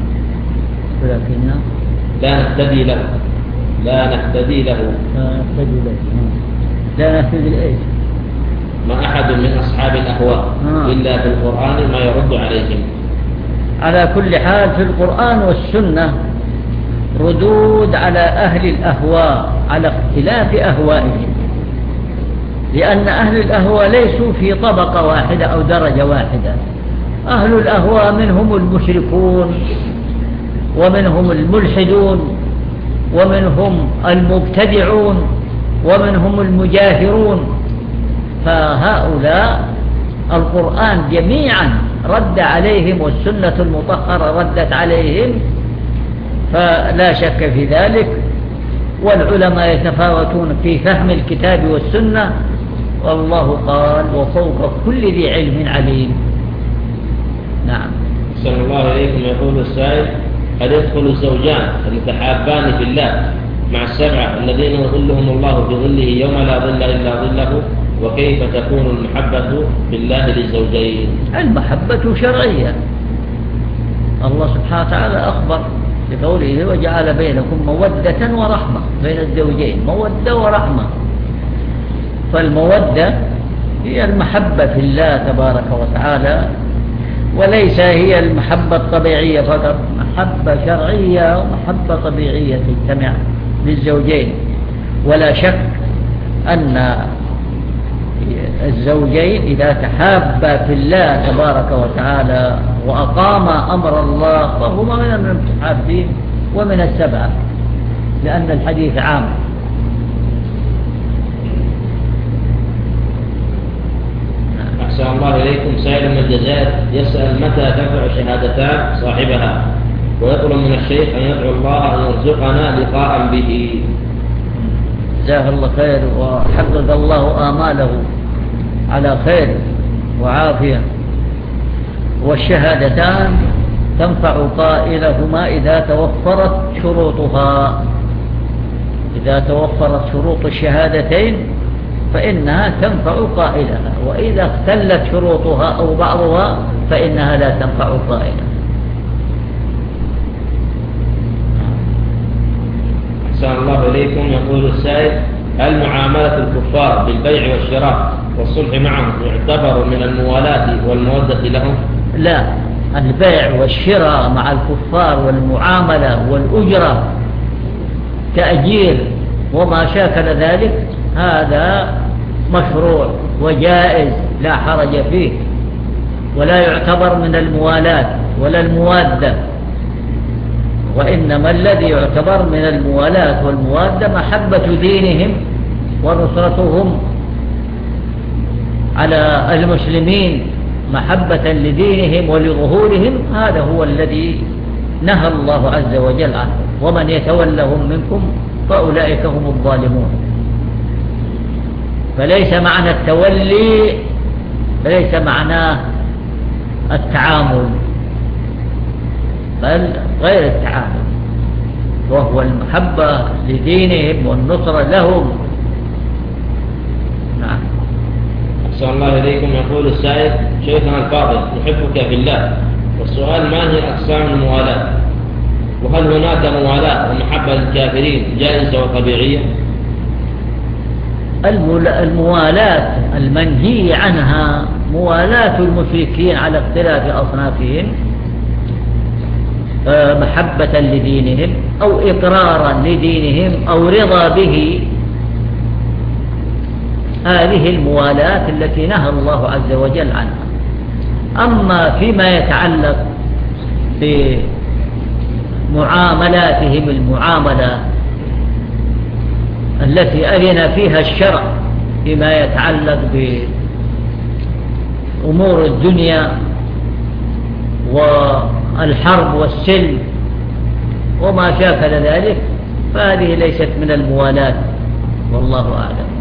ما أحد من أصحاب الأهواء إلا في القرآن ما يرد عليهم. على كل حال في القرآن والسنة ردود على أهل الأهواء على اختلاف أهوائهم، لأن أهل الأهواء ليسوا في طبقة واحدة أو درجة واحدة. أهل الأهواء منهم المشركون، ومنهم الملحدون، ومنهم المبتدعون، ومنهم المجاهرون. فهؤلاء القرآن جميعا رد عليهم، والسنة المطهرة ردت عليهم، فلا شك في ذلك. والعلماء يتفاوتون في فهم الكتاب والسنة، والله قال: وفوق كل ذي علم عليم. نعم. صلى الله عليكم. يقول السائل: هل يدخل الزوجان المتحابان في الله مع السبعة الذين يظلهم الله بظله يوم لا ظل إلا ظله؟ وكيف تكون المحبة بالله للزوجين؟ المحبة شرعية، الله سبحانه وتعالى أخبر بقوله وجعل بينكم مودة ورحمة بين الزوجين، مودة ورحمة. فالمودة هي المحبة في الله تبارك وتعالى، وليس هي المحبة الطبيعية فقط، محبة شرعية ومحبة طبيعية تجتمع للزوجين. ولا شك أن الزوجين إذا تحابا في الله تبارك وتعالى وأقاما أمر الله فهما من المتحابين ومن السبعة، لأن الحديث عام. أحسن الله إليكم. سائل من الجزائر يسأل متى تنفع شهادتان صاحبها، ويطلب من الشيخ أن يدعو الله أن يرزقنا لقاء به. جزاه الله خير وحقق الله آماله على خير وعافية. والشهادتان تنفع قائلهما إذا توفرت شروطها. إذا توفرت شروط الشهادتين فإنها تنفع قائلها، وإذا اختلت شروطها أو بعضها فإنها لا تنفع قائلها. أحسن الله إليكم. يقول السائل هل معاملة الكفار بالبيع والشراء والصلح معهم يعتبر من الموالاة والمودة لهم؟ لا، البيع والشراء مع الكفار والمعاملة والأجرة تأجير وما شاكل ذلك هذا مشروع وجائز لا حرج فيه، ولا يعتبر من الموالاة ولا الموادة. وإنما الذي يعتبر من الموالاة والموادة محبة دينهم ونصرتهم على المسلمين محبة لدينهم ولظهورهم، هذا هو الذي نهى الله عز وجل عنه. ومن يتولهم منكم فأولئك هم الظالمون. فليس معنى التولي ليس معناه التعامل، بل غير التعامل، وهو المحبة لدينهم والنصرة لهم. نعم. أحسن الله إليكم. يقول السائل شيخنا الفاضل نحبك في الله، والسؤال ما هي أقسام الموالاة؟ وهل هناك موالاة ومحبة للكافرين جائزة وطبيعية؟ الموالاة المنهي عنها موالاة المشركين على اختلاف أصنافهم، محبة لدينهم أو إقرارا لدينهم أو رضا به. هذه الموالاة التي نهى الله عز وجل عنها. أما فيما يتعلق بمعاملاتهم المعاملة التي أذن فيها الشرع فيما يتعلق بأمور الدنيا والحرب والسلم وما شاكل ذلك، فهذه ليست من الموالاة، والله أعلم.